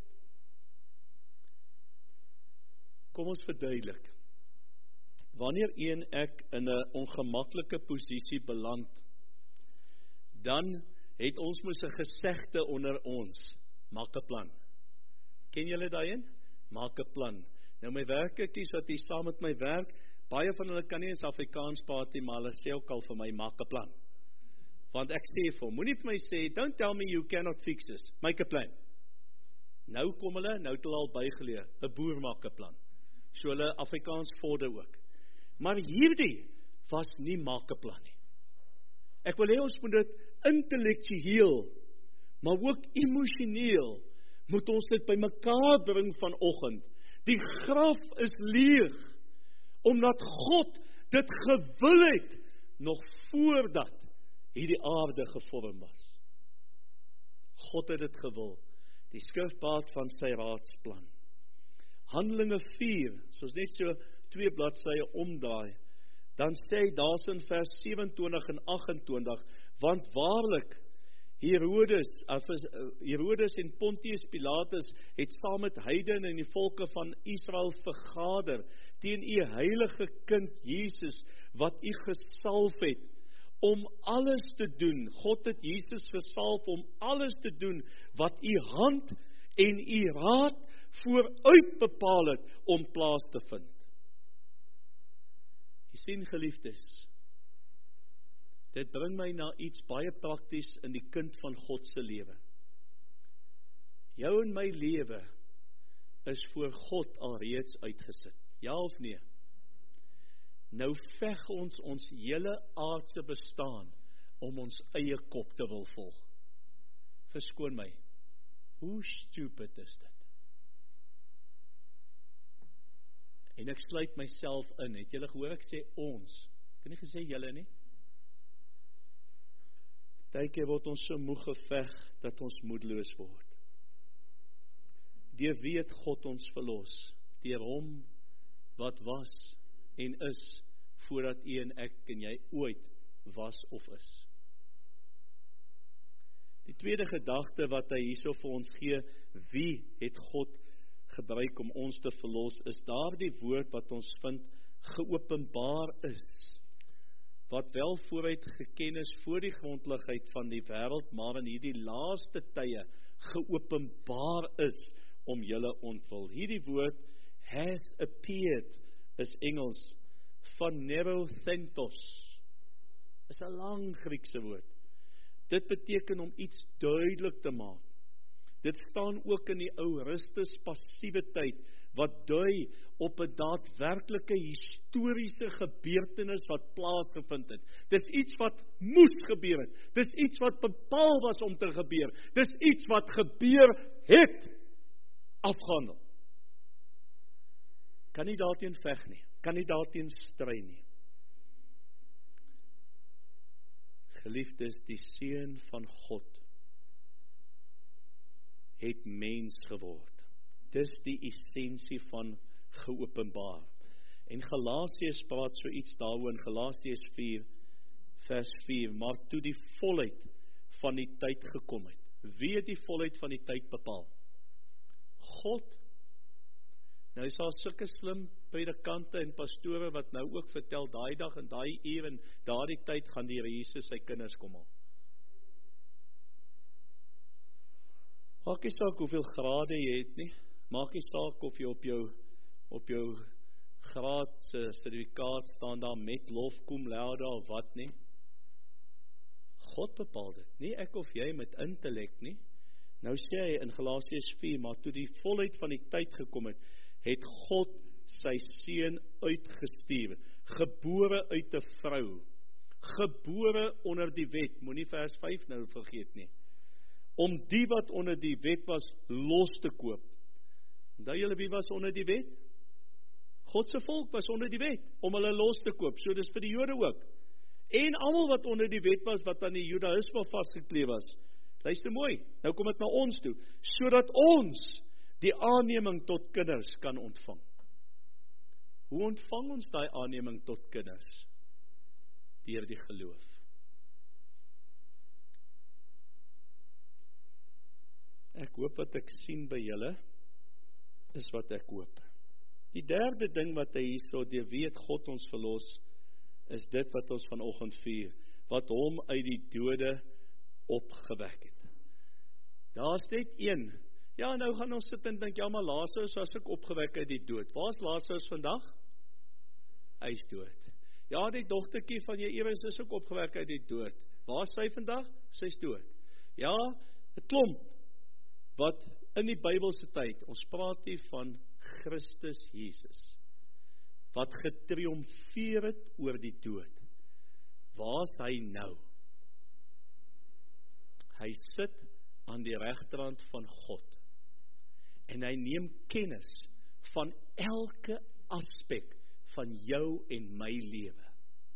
Kom ons verduidelik. Wanneer een ek in 'n ongemaklike posisie beland, dan het ons mos 'n gesegde onder ons, maak 'n plan. Ken julle daai een? Maak 'n plan. Nou my werkertjies wat hier saam met my werk, baie van hulle kan nie eens Afrikaans praat nie, maar hulle sê ook al vir my, maak 'n plan. Want ek sê vir hom, moenie vir my sê, don't tell me you cannot fix this, make a plan. Nou kom hulle, nou het hulle al bygeleer, 'n boer maak 'n plan. So hulle Afrikaans vorder ook. Maar hierdie was nie maak 'n plan nie. Ek wil hê ons moet dit intellektueel, maar ook emosioneel, moet ons dit by mekaar bring vanoggend. Die graf is leeg, omdat God dit gewil het, nog voordat hierdie aarde gevorm was. God het dit gewil. die skrifpaad van sy raadsplan. Handelinge vier, soos net so twee bladsye omdraai, dan sê hy daar in vers sewe-en-twintig en agt-en-twintig, want waarlik, Herodes, of, Herodes en Pontius Pilatus het saam met heidene en die volke van Israel vergader teen u heilige kind Jesus, wat u gesalf het, om alles te doen. God het Jesus gesalf om alles te doen, wat u hand en u raad vooruit bepaal het, om plaas te vind. Jy sien, geliefdes, dit bring my na iets baie prakties in die kind van God se lewe. Jou en my lewe is voor God alreeds uitgesit. Ja of nee? Nou veg ons ons hele aardse bestaan om ons eie kop te wil volg. Verskoon my, hoe stupid is dit? En ek sluit myself in. Het julle gehoor ek sê ons? Ek het nie gesê julle nie. Partykeer word ons so moeg geveg dat ons moedeloos word. Deur wie het God ons verlos? Deur hom wat was en is, voordat u en ek en jy ooit was of is. Die tweede gedagte wat hy hierso vir ons gee, wie het God gebruik om ons te verlos, is daardie woord wat ons vind, geopenbaar is, wat wel vooruit geken is voor die grondligheid van die wêreld, maar in hierdie laaste tye geopenbaar is om julle ontwil. Hierdie woord hath appeared is Engels, phanerothentes, is 'n lang Griekse woord. Dit beteken om iets duidelik te maak. Dit staan ook in die ou Rustus passiewe tyd, wat dui op 'n daadwerklike historiese gebeurtenis wat plaasgevind het. Dis iets wat moes gebeur het. Dis iets wat bepaal was om te gebeur. Dis iets wat gebeur het, afgehandel. Kan nie daarteen veg nie. Kan nie daarteen stry nie. Geliefdes, die Seun van God het mens geword. Dis die essensie van geopenbaar. En Galasiërs praat so iets daaroor in Galasiërs vier, vers vier, maar toe die volheid van die tyd gekom het. Wie het die volheid van die tyd bepaal? God. Nou is daar sulke slim predikante en pastore wat nou ook vertel, daai dag en daai uur en daardie tyd gaan die Here Jesus sy kinders kom haal. Maak nie saak hoeveel grade jy het nie, maak nie saak of jy op jou op jou graad se sertifikaat staan daar met lof cum laude of wat nie. God bepaal dit, nie ek of jy met intellek nie. Nou sê hy in Galasiërs vier, maar toe die volheid van die tyd gekom het, het God sy seun uitgestuur, gebore uit 'n vrou, gebore onder die wet, moenie vers vyf nou vergeet nie, om die wat onder die wet was los te koop. Onthou julle wie was onder die wet? God se volk was onder die wet, om hulle los te koop, so dis vir die Jode ook. En almal wat onder die wet was, wat aan die Judaïsme vasgekleef was. Luister mooi, nou kom dit na ons toe, sodat ons die aanneming tot kinders kan ontvang. Hoe ontvang ons daai aanneming tot kinders? Deur die geloof. Ek hoop wat ek sien by julle, is wat ek hoop. Die derde ding wat hy hierso, deur wie het God ons verlos, is dit wat ons vanoggend vier, wat hom uit die dode opgewek het. Daar's net een. Ja, nou gaan ons sit en dink, ja, maar Lazarus was ook opgewek uit die dood. Waar is Lazarus vandag? Hy is dood. Ja, die dogtertjie van Jairus is ook opgewek uit die dood. Waar is sy vandag? Sy is dood. Ja, 'n klomp wat in die Bybelse tyd, ons praat hier van Christus Jesus, wat getriomfeer het oor die dood. Waar is hy nou? Hy sit aan die regterhand van God, en hy neem kennis van elke aspek van jou en my lewe.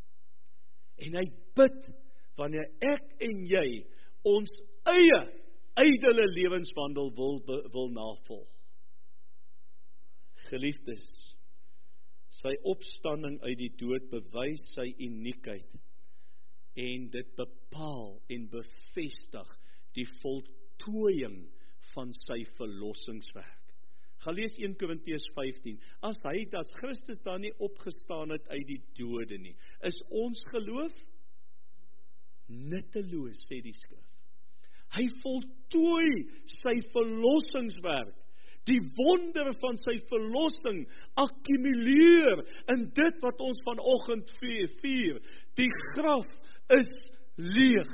En hy bid, wanneer ek en jy ons eie ydelle lewenswandel wil, wil navolg. Geliefdes, sy opstanding uit die dood bewys sy uniekheid en dit bepaal en bevestig die voltooiing van sy verlossingswerk. Gaan lees een Korintiërs vyftien. As hy, as Christus dan nie opgestaan het uit die dode nie, is ons geloof nutteloos, sê die skrif. Hy voltooi sy verlossingswerk. Die wonder van sy verlossing akkumuleer in dit wat ons vanoggend vier. Die graf is leeg.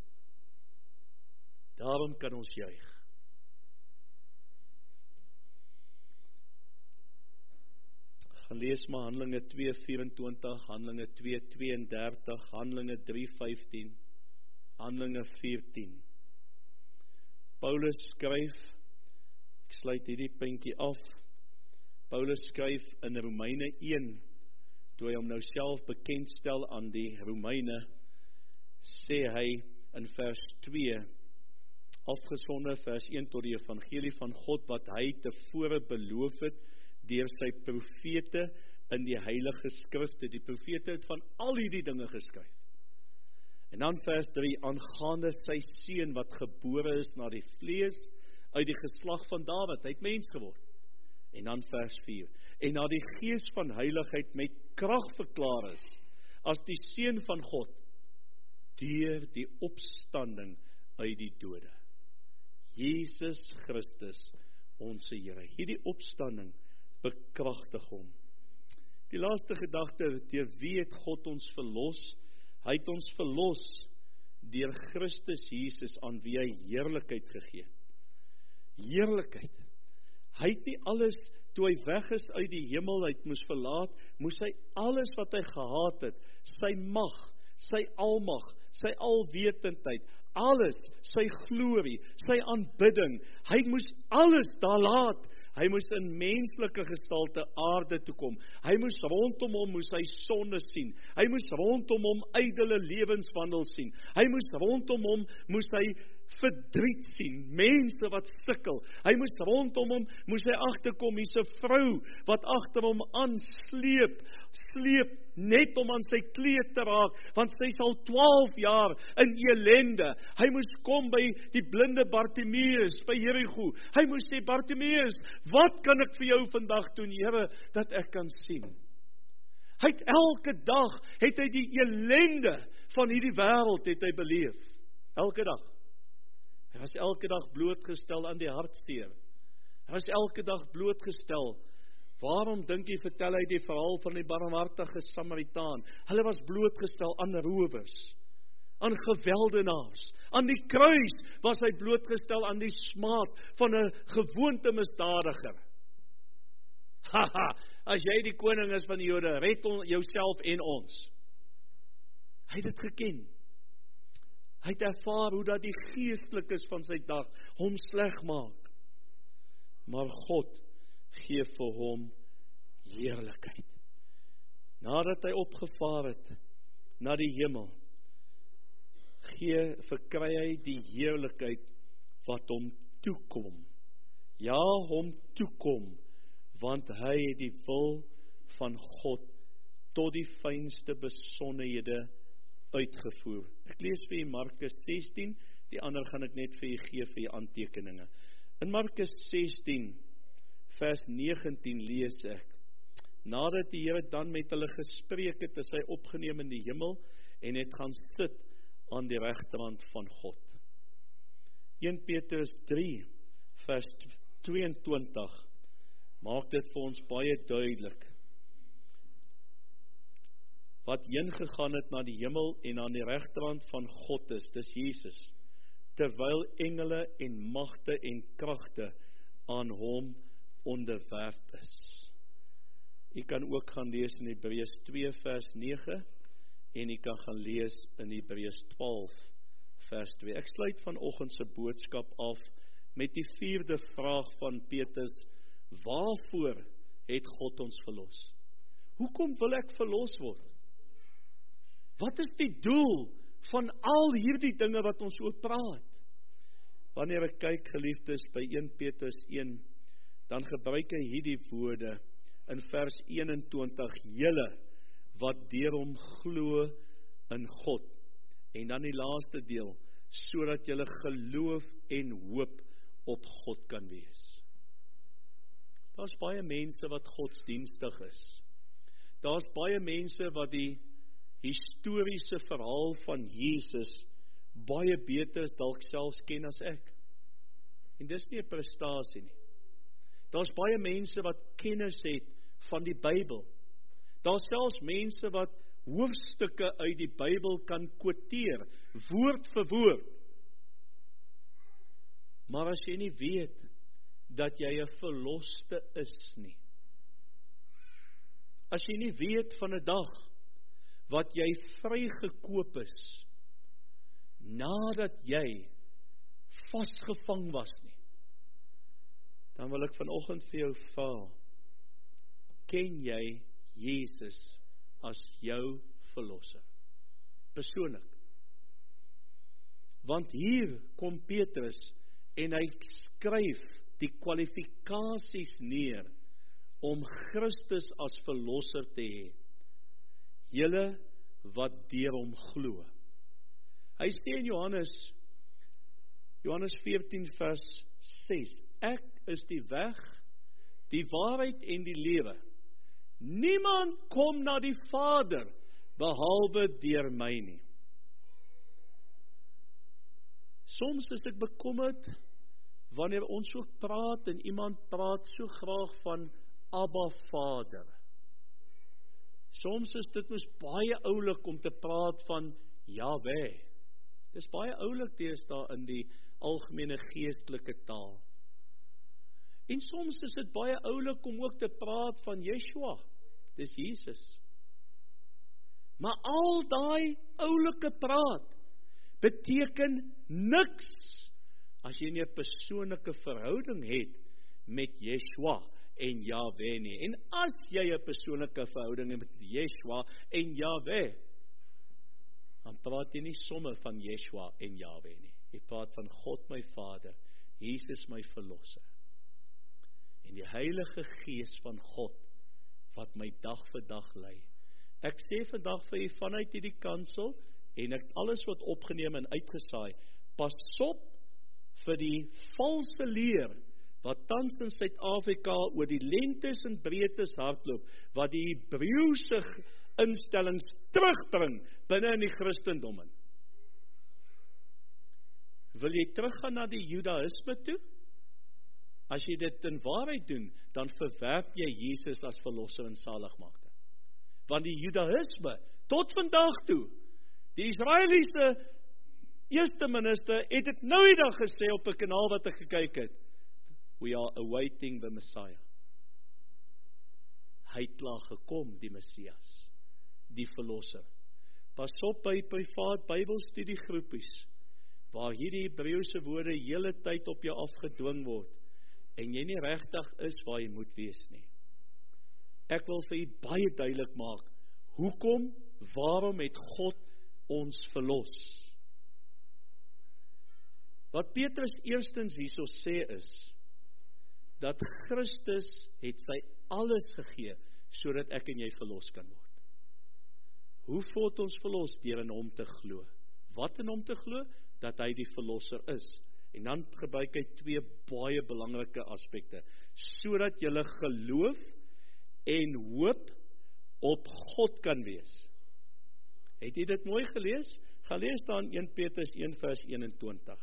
Daarom kan ons juig. Gaan lees maar Handelinge twee vyf-en-twintig, Handelinge twee twee-en-dertig, Handelinge drie vyftien, Handelinge veertien. Paulus skryf, ek sluit hierdie puntjie af, Paulus skryf in Romeine een, toe hy hom nou self bekendstel aan die Romeine, sê hy in vers twee, afgesonder vers een tot die evangelie van God, wat hy tevore beloof het, deur sy profete in die heilige skrifte. Die profete het van al hierdie dinge geskryf. En dan vers drie, aangaande sy seun wat gebore is na die vlees, uit die geslag van Dawid, hy het mens geword. En dan vers vier, en na die gees van heiligheid met krag verklaar is, as die seun van God, deur die opstanding uit die dode. Jesus Christus, ons Here. Hierdie opstanding bekragtig hom. Die laaste gedagte, deur wie het God ons verlos? Hy het ons verlos deur Christus Jesus, aan wie hy heerlikheid gegee. Heerlikheid. Hy het nie alles, toe hy weg is uit die hemel, hy het moes verlaat, moes hy alles wat hy gehaat het, sy mag, sy almag, sy alwetendheid, alles, sy glorie, sy aanbidding, hy moes alles daar laat. Hy moes in menslike gestalte aarde toe kom. Hy moes rondom hom moes hy sonde sien. Hy moes rondom hom ydelle lewenswandel sien. Hy moes rondom hom moes hy verdriet sien, mense wat sukkel. Hy moes rondom hom moes hy agterkom, hier's 'n vrou wat agter hom aan sleep, sleep net om aan sy kleed te raak, want sy is al twaalf jaar in ellende. Hy moes kom by die blinde Bartimeus by Jerigo. Hy moes sê, Bartimeus, wat kan ek vir jou vandag doen, Here, dat ek kan sien? Hy het elke dag, het hy die ellende van hierdie wêreld het hy beleef. Elke dag. Hy was elke dag blootgestel aan die hartseer. Hy was elke dag blootgestel. Waarom dink jy vertel hy die verhaal van die barmhartige Samaritaan? Hulle was blootgestel aan rowers, aan geweldenaars. Aan die kruis was hy blootgestel aan die smaad van 'n gewoonte misdadiger. Haha, as jy die koning is van die Jode, red jouself en ons. Hy het dit geken. Hy het ervaar hoe dat die geestelikes van sy dag hom sleg maak. Maar God gee vir hom heerlikheid. Nadat hy opgevaar het na die hemel, gee, verkry hy die heerlikheid wat hom toekom. Ja, hom toekom, want hy het die wil van God tot die fynste besonderhede uitgevoer. Ek lees vir jy Markus sestien, die ander gaan ek net vir jy gee vir jy aantekeninge. In Markus sestien, vers negentien lees ek, nadat die Here dan met hulle gespreek het, is hy opgeneem in die hemel, en het gaan sit aan die regterhand van God. een Petrus drie, vers tweeëntwintig, maak dit vir ons baie duidelik. Wat heen gegaan het na die hemel en aan die regterhand van God is, dis Jesus, terwyl engele en magte en kragte aan hom onderwerf is. U kan ook gaan lees in Hebreërs twee vers nege en u kan gaan lees in Hebreërs twaalf vers twee. Ek sluit vanoggend se boodskap af met die vierde vraag van Petrus: waarvoor het God ons verlos? Hoekom wil ek verlos word? Wat is die doel van al hierdie dinge wat ons oor praat? Wanneer ek kyk, geliefdes, by een Petrus een, dan gebruik hy hierdie woorde in vers eenentwintig, julle wat deur hom glo in God. En dan die laaste deel, sodat julle geloof en hoop op God kan wees. Daar's baie mense wat godsdienstig is. Daar's baie mense wat die historiese verhaal van Jesus baie beter dalk selfs ken as ek. En dis nie 'n prestasie nie. Daar's baie mense wat kennis het van die Bybel. Daar's selfs mense wat hoofstukke uit die Bybel kan quoteer, woord vir woord. Maar as jy nie weet dat jy 'n verloste is nie, as jy nie weet van 'n dag wat jy vrygekoop is, nadat jy vasgevang was nie, dan wil ek vanoggend vir jou vra, ken jy Jesus as jou verlosser? Persoonlik. Want hier kom Petrus en hy skryf die kwalifikasies neer om Christus as verlosser te hê. Julle wat deur hom glo. Hy sê in Johannes Johannes veertien vers ses, ek is die weg, die waarheid en die lewe. Niemand kom na die Vader behalwe deur my nie. Soms is ek bekommerd wanneer ons so praat en iemand praat so graag van Abba Vader. Soms is dit mos baie oulik om te praat van Jahwe. Dis baie oulik deesdae in die algemene geestelike taal. En soms is dit baie oulik om ook te praat van Yeshua. Dis Jesus. Maar al daai oulike praat beteken niks as jy nie 'n persoonlike verhouding het met Yeshua en Jahwe nie. En as jy 'n persoonlike verhouding het met Yeshua en Jahwe, dan praat jy nie sommer van Yeshua en Jahwe nie. Jy praat van God my Vader, Jesus my verlosser. En die Heilige Gees van God wat my dag vir dag lei. Ek sê vandag vir u vanuit hierdie kansel en ek alles wat opgeneem en uitgesaai, pas op vir die valse leer wat tans in Suid-Afrika oor die lengtes en breedtes hardloop, wat die Hebreëse instellings terugbring binne in die Christendom. Wil jy teruggaan na die Judaïsme toe? As jy dit in waarheid doen, dan verwerp jy Jesus as verlosser en saligmaker. Want die Judaïsme, tot vandag toe, die Israeliese eerste minister, het dit nou die dag gesê op 'n kanaal wat ek gekyk het. We are awaiting the Messiah. Hy het klaar gekom, die Messias, die verlosser. Pas op by privaat Bybelstudiegroepies, waar hierdie Hebreëse woorde hele tyd op jou afgedwing word, en jy nie regtig is waar jy moet wees nie. Ek wil vir u baie duidelik maak, hoekom, waarom het God ons verlos? Wat Petrus eerstens hierso sê is, dat Christus het sy alles gegee, sodat ek en jy verlos kan word. Hoe word ons verlos? Deur in hom te glo. Wat in hom te glo? Dat hy die verlosser is. En dan gebruik hy twee baie belangrike aspekte, sodat julle geloof en hoop op God kan wees. Het jy dit mooi gelees? Gaan lees dan een Petrus een vers eenentwintig.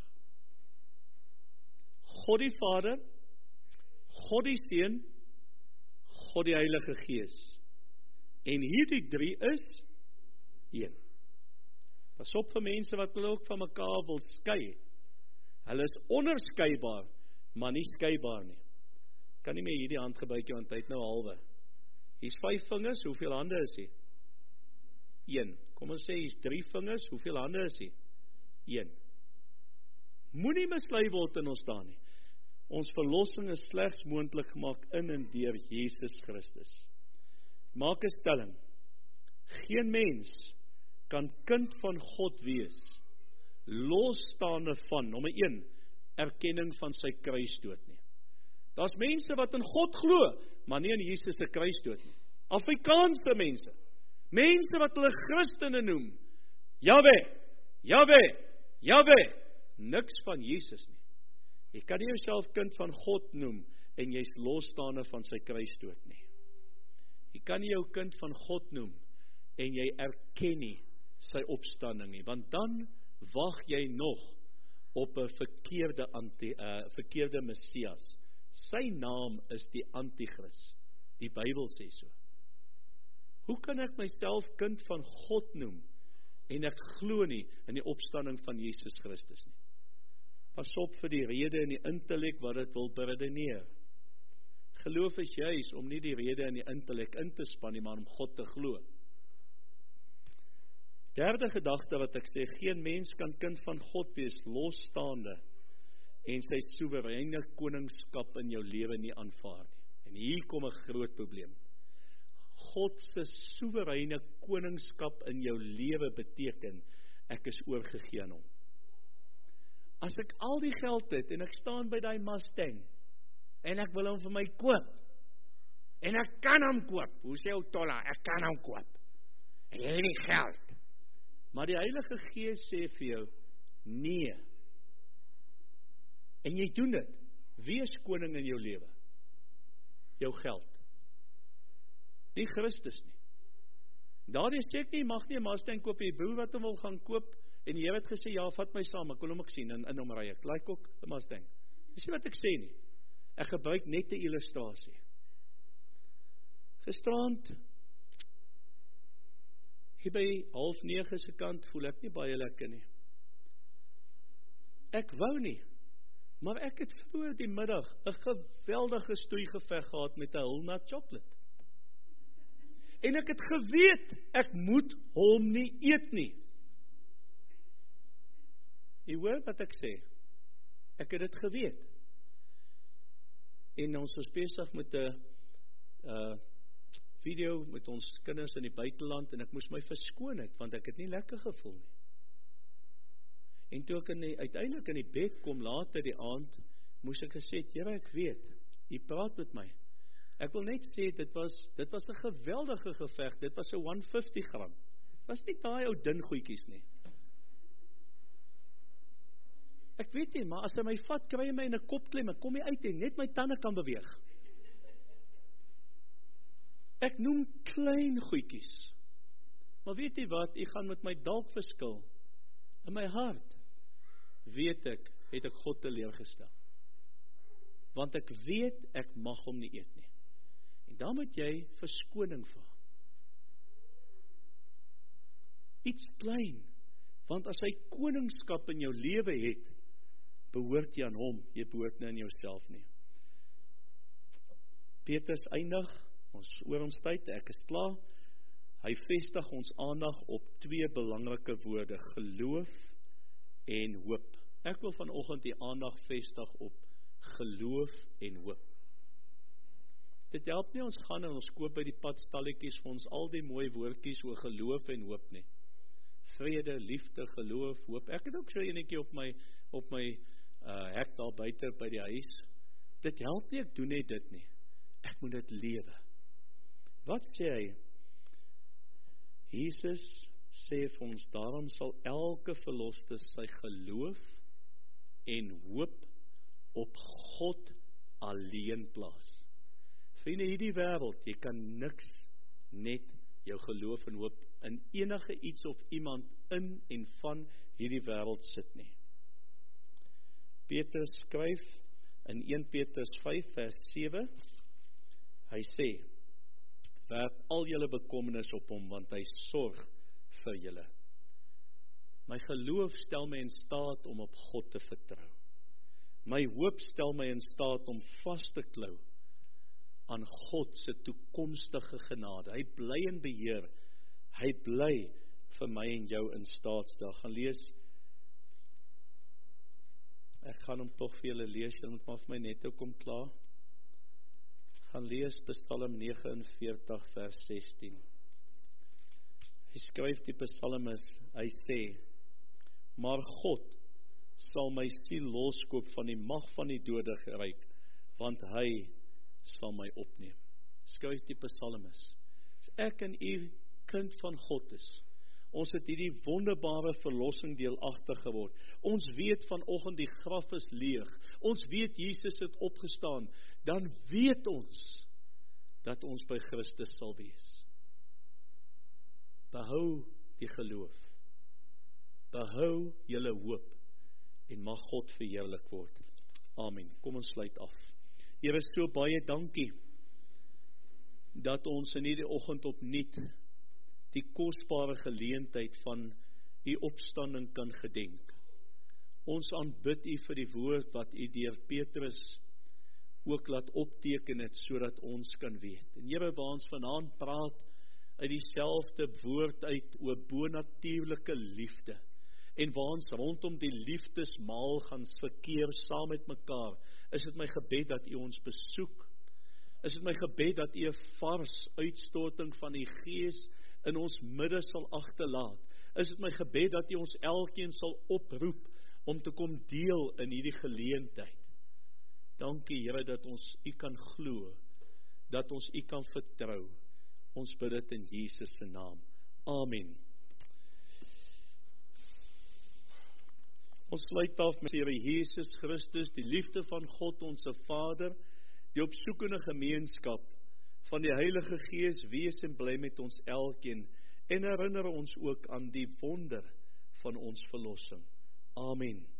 God die Vader, God die Seun, God die Heilige Gees. En hierdie drie is een. Pas op vir mense wat hulle ook van mekaar wil skei. Hulle is onderskeibaar, maar nie skeibaar nie. Kan nie meer hierdie hand gebruik, want hy het nou halwe. Hier's vyf vingers, hoeveel hande is hy? Een. Kom ons sê hier's drie vingers, hoeveel hande is hy? Een. Moenie mislei word in ons daar nie. Ons verlossing is slegs moontlik gemaak in en deur Jesus Christus. Maak 'n stelling. Geen mens kan kind van God wees, losstaande van, nommer een, erkenning van sy kruisdood nie. Daar's mense wat in God glo, maar nie in Jesus se kruisdood nie. Afrikaanse mense, mense wat hulle Christene noem, Jahwe, Jahwe, Jahwe, niks van Jesus nie. Jy kan nie jouself kind van God noem, en jy's losstaande van sy kruisdood nie. Jy kan nie jou kind van God noem, en jy erken nie sy opstanding nie, want dan wag jy nog op 'n verkeerde, anti, uh, verkeerde Messias. Sy naam is die Antichrist. Die Bybel sê so. Hoe kan ek myself kind van God noem, en ek glo nie in die opstanding van Jesus Christus nie? Pas op vir die rede en die intellek wat dit wil beredeneer. Geloof is juis om nie die rede en die intellek in te span nie, maar om God te glo. Derde gedagte wat ek sê, geen mens kan kind van God wees, losstaande, en sy soewereine koningskap in jou lewe nie aanvaar nie. En hier kom 'n groot probleem. God se soewereine koningskap in jou lewe beteken, ek is oorgegee aan hom. As ek al die geld het, en ek staan by die Mustang, en ek wil hom vir my koop, en ek kan hom koop, hoe sê ou Tolla, ek kan hom koop, en jy het die geld, maar die Heilige Gees sê vir jou, nee, en jy doen dit, wie is koning in jou lewe? Jou geld, nie Christus nie. Daardie sê ek nie, mag nie 'n Mustang koop, die broer wat hom wil gaan koop, en die Here het gesê, ja, vat my saam, ek wil hom ook sien, in, in hom ry ek, like ook 'n Mustang. Dis nie wat ek sê nie, ek gebruik net 'n illustrasie. Gisterand, hier by half nege se kant, voel ek nie baie lekker nie. Ek wou nie, maar ek het vroeër die middag 'n geweldige stoeigeveg gehad met 'n Hulnat chocolate. En ek het geweet, ek moet hom nie eet nie. Jy hoor wat ek sê? Ek het dit geweet. En ons was besig met 'n uh, video met ons kinders in die buiteland, en ek moes my verskoon het, want ek het nie lekker gevoel nie. En toe ek in die, uiteindelik in die bed kom later die aand, moes ek gesê, Here, ek weet, jy praat met my. Ek wil net sê, dit was, dit was 'n geweldige geveg, dit was 'n honderd vyftig gram. Dit was nie daai ou dun goedjies nie. Ek weet nie, maar as hy my vat, kry hy my in 'n kopklem, ek kom nie uit en net my tande kan beweeg. Ek noem klein goedjies. Maar weet jy wat, ek gaan met my dalk verskil. In my hart, weet ek, het ek God teleurgestel. Want ek weet, ek mag hom nie eet nie. En dan moet jy verskoning vra. Iets klein, want as hy koningskap in jou lewe het, behoort jy aan hom, jy behoort nie aan jouself nie. Petrus eindig, ons oor ons tyd, ek is klaar, hy vestig ons aandag op twee belangrike woorde, geloof en hoop. Ek wil vanoggend die aandag vestig op geloof en hoop. Dit help nie ons gaan en ons koop by die padstalletjies vir ons al die mooi woordjies oor geloof en hoop nie. Vrede, liefde, geloof, hoop. Ek het ook so enetjie op my op my uh, hek daar buite by die huis. Dit help nie, ek doen net dit nie. Ek moet dit lewe. Wat sê hy? Jesus sê vir ons, daarom sal elke verloste sy geloof en hoop op God alleen plaas. Vriende, hierdie wêreld, jy kan niks net jou geloof en hoop in enige iets of iemand in en van hierdie wêreld sit nie. Petrus skryf in Eerste Petrus vyf vers sewe, hy sê, werp al julle bekommernis op hom, want hy sorg vir julle. My geloof stel my in staat om op God te vertrou. My hoop stel my in staat om vas te klou aan God se toekomstige genade. Hy bly in beheer. Hy bly vir my en jou in staat stel. Gaan lees. Ek gaan hom tog vir julle lees. Julle moet maar vir my net ook kom klaar. Gaan lees Psalm vyf nege vers sestien. Hy skryf die psalmis, hy sê, maar God sal my siel loskoop van die mag van die dodige ryk, want hy sal my opneem. Skryf die psalmis. As ek en u kind van God is, ons het hierdie wonderbare verlossing deelagtig geword. Ons weet vanoggend die graf is leeg. Ons weet Jesus het opgestaan. Dan weet ons dat ons by Christus sal wees. Behou die geloof. Behou julle hoop en mag God verheerlik word. Amen. Kom ons sluit af. Here, so baie dankie dat ons in hierdie oggend opnuut die kosbare geleentheid van u opstanding kan gedenk. Ons aanbid u vir die woord wat u deur Petrus ook laat opteken het, sodat ons kan weet. En Here, waar ons vanaand praat uit dieselfde woord uit oor bonatuurlike liefde, en waar ons rondom die liefdesmaal gaan verkeer saam met mekaar, is dit my gebed dat u ons besoek. Is dit my gebed dat u 'n vars uitstorting van die Gees in ons midde sal agterlaat. Is dit my gebed dat u ons elkeen sal oproep om te kom deel in hierdie geleentheid. Dankie Here dat ons u kan glo, dat ons u kan vertrou. Ons bid dit in Jesus se naam. Amen. Ons sluit af met Here Jesus Christus, die liefde van God ons Vader, die opsoekende gemeenskap van die Heilige Gees wees en bly met ons elkeen, en herinner ons ook aan die wonder van ons verlossing. Amen.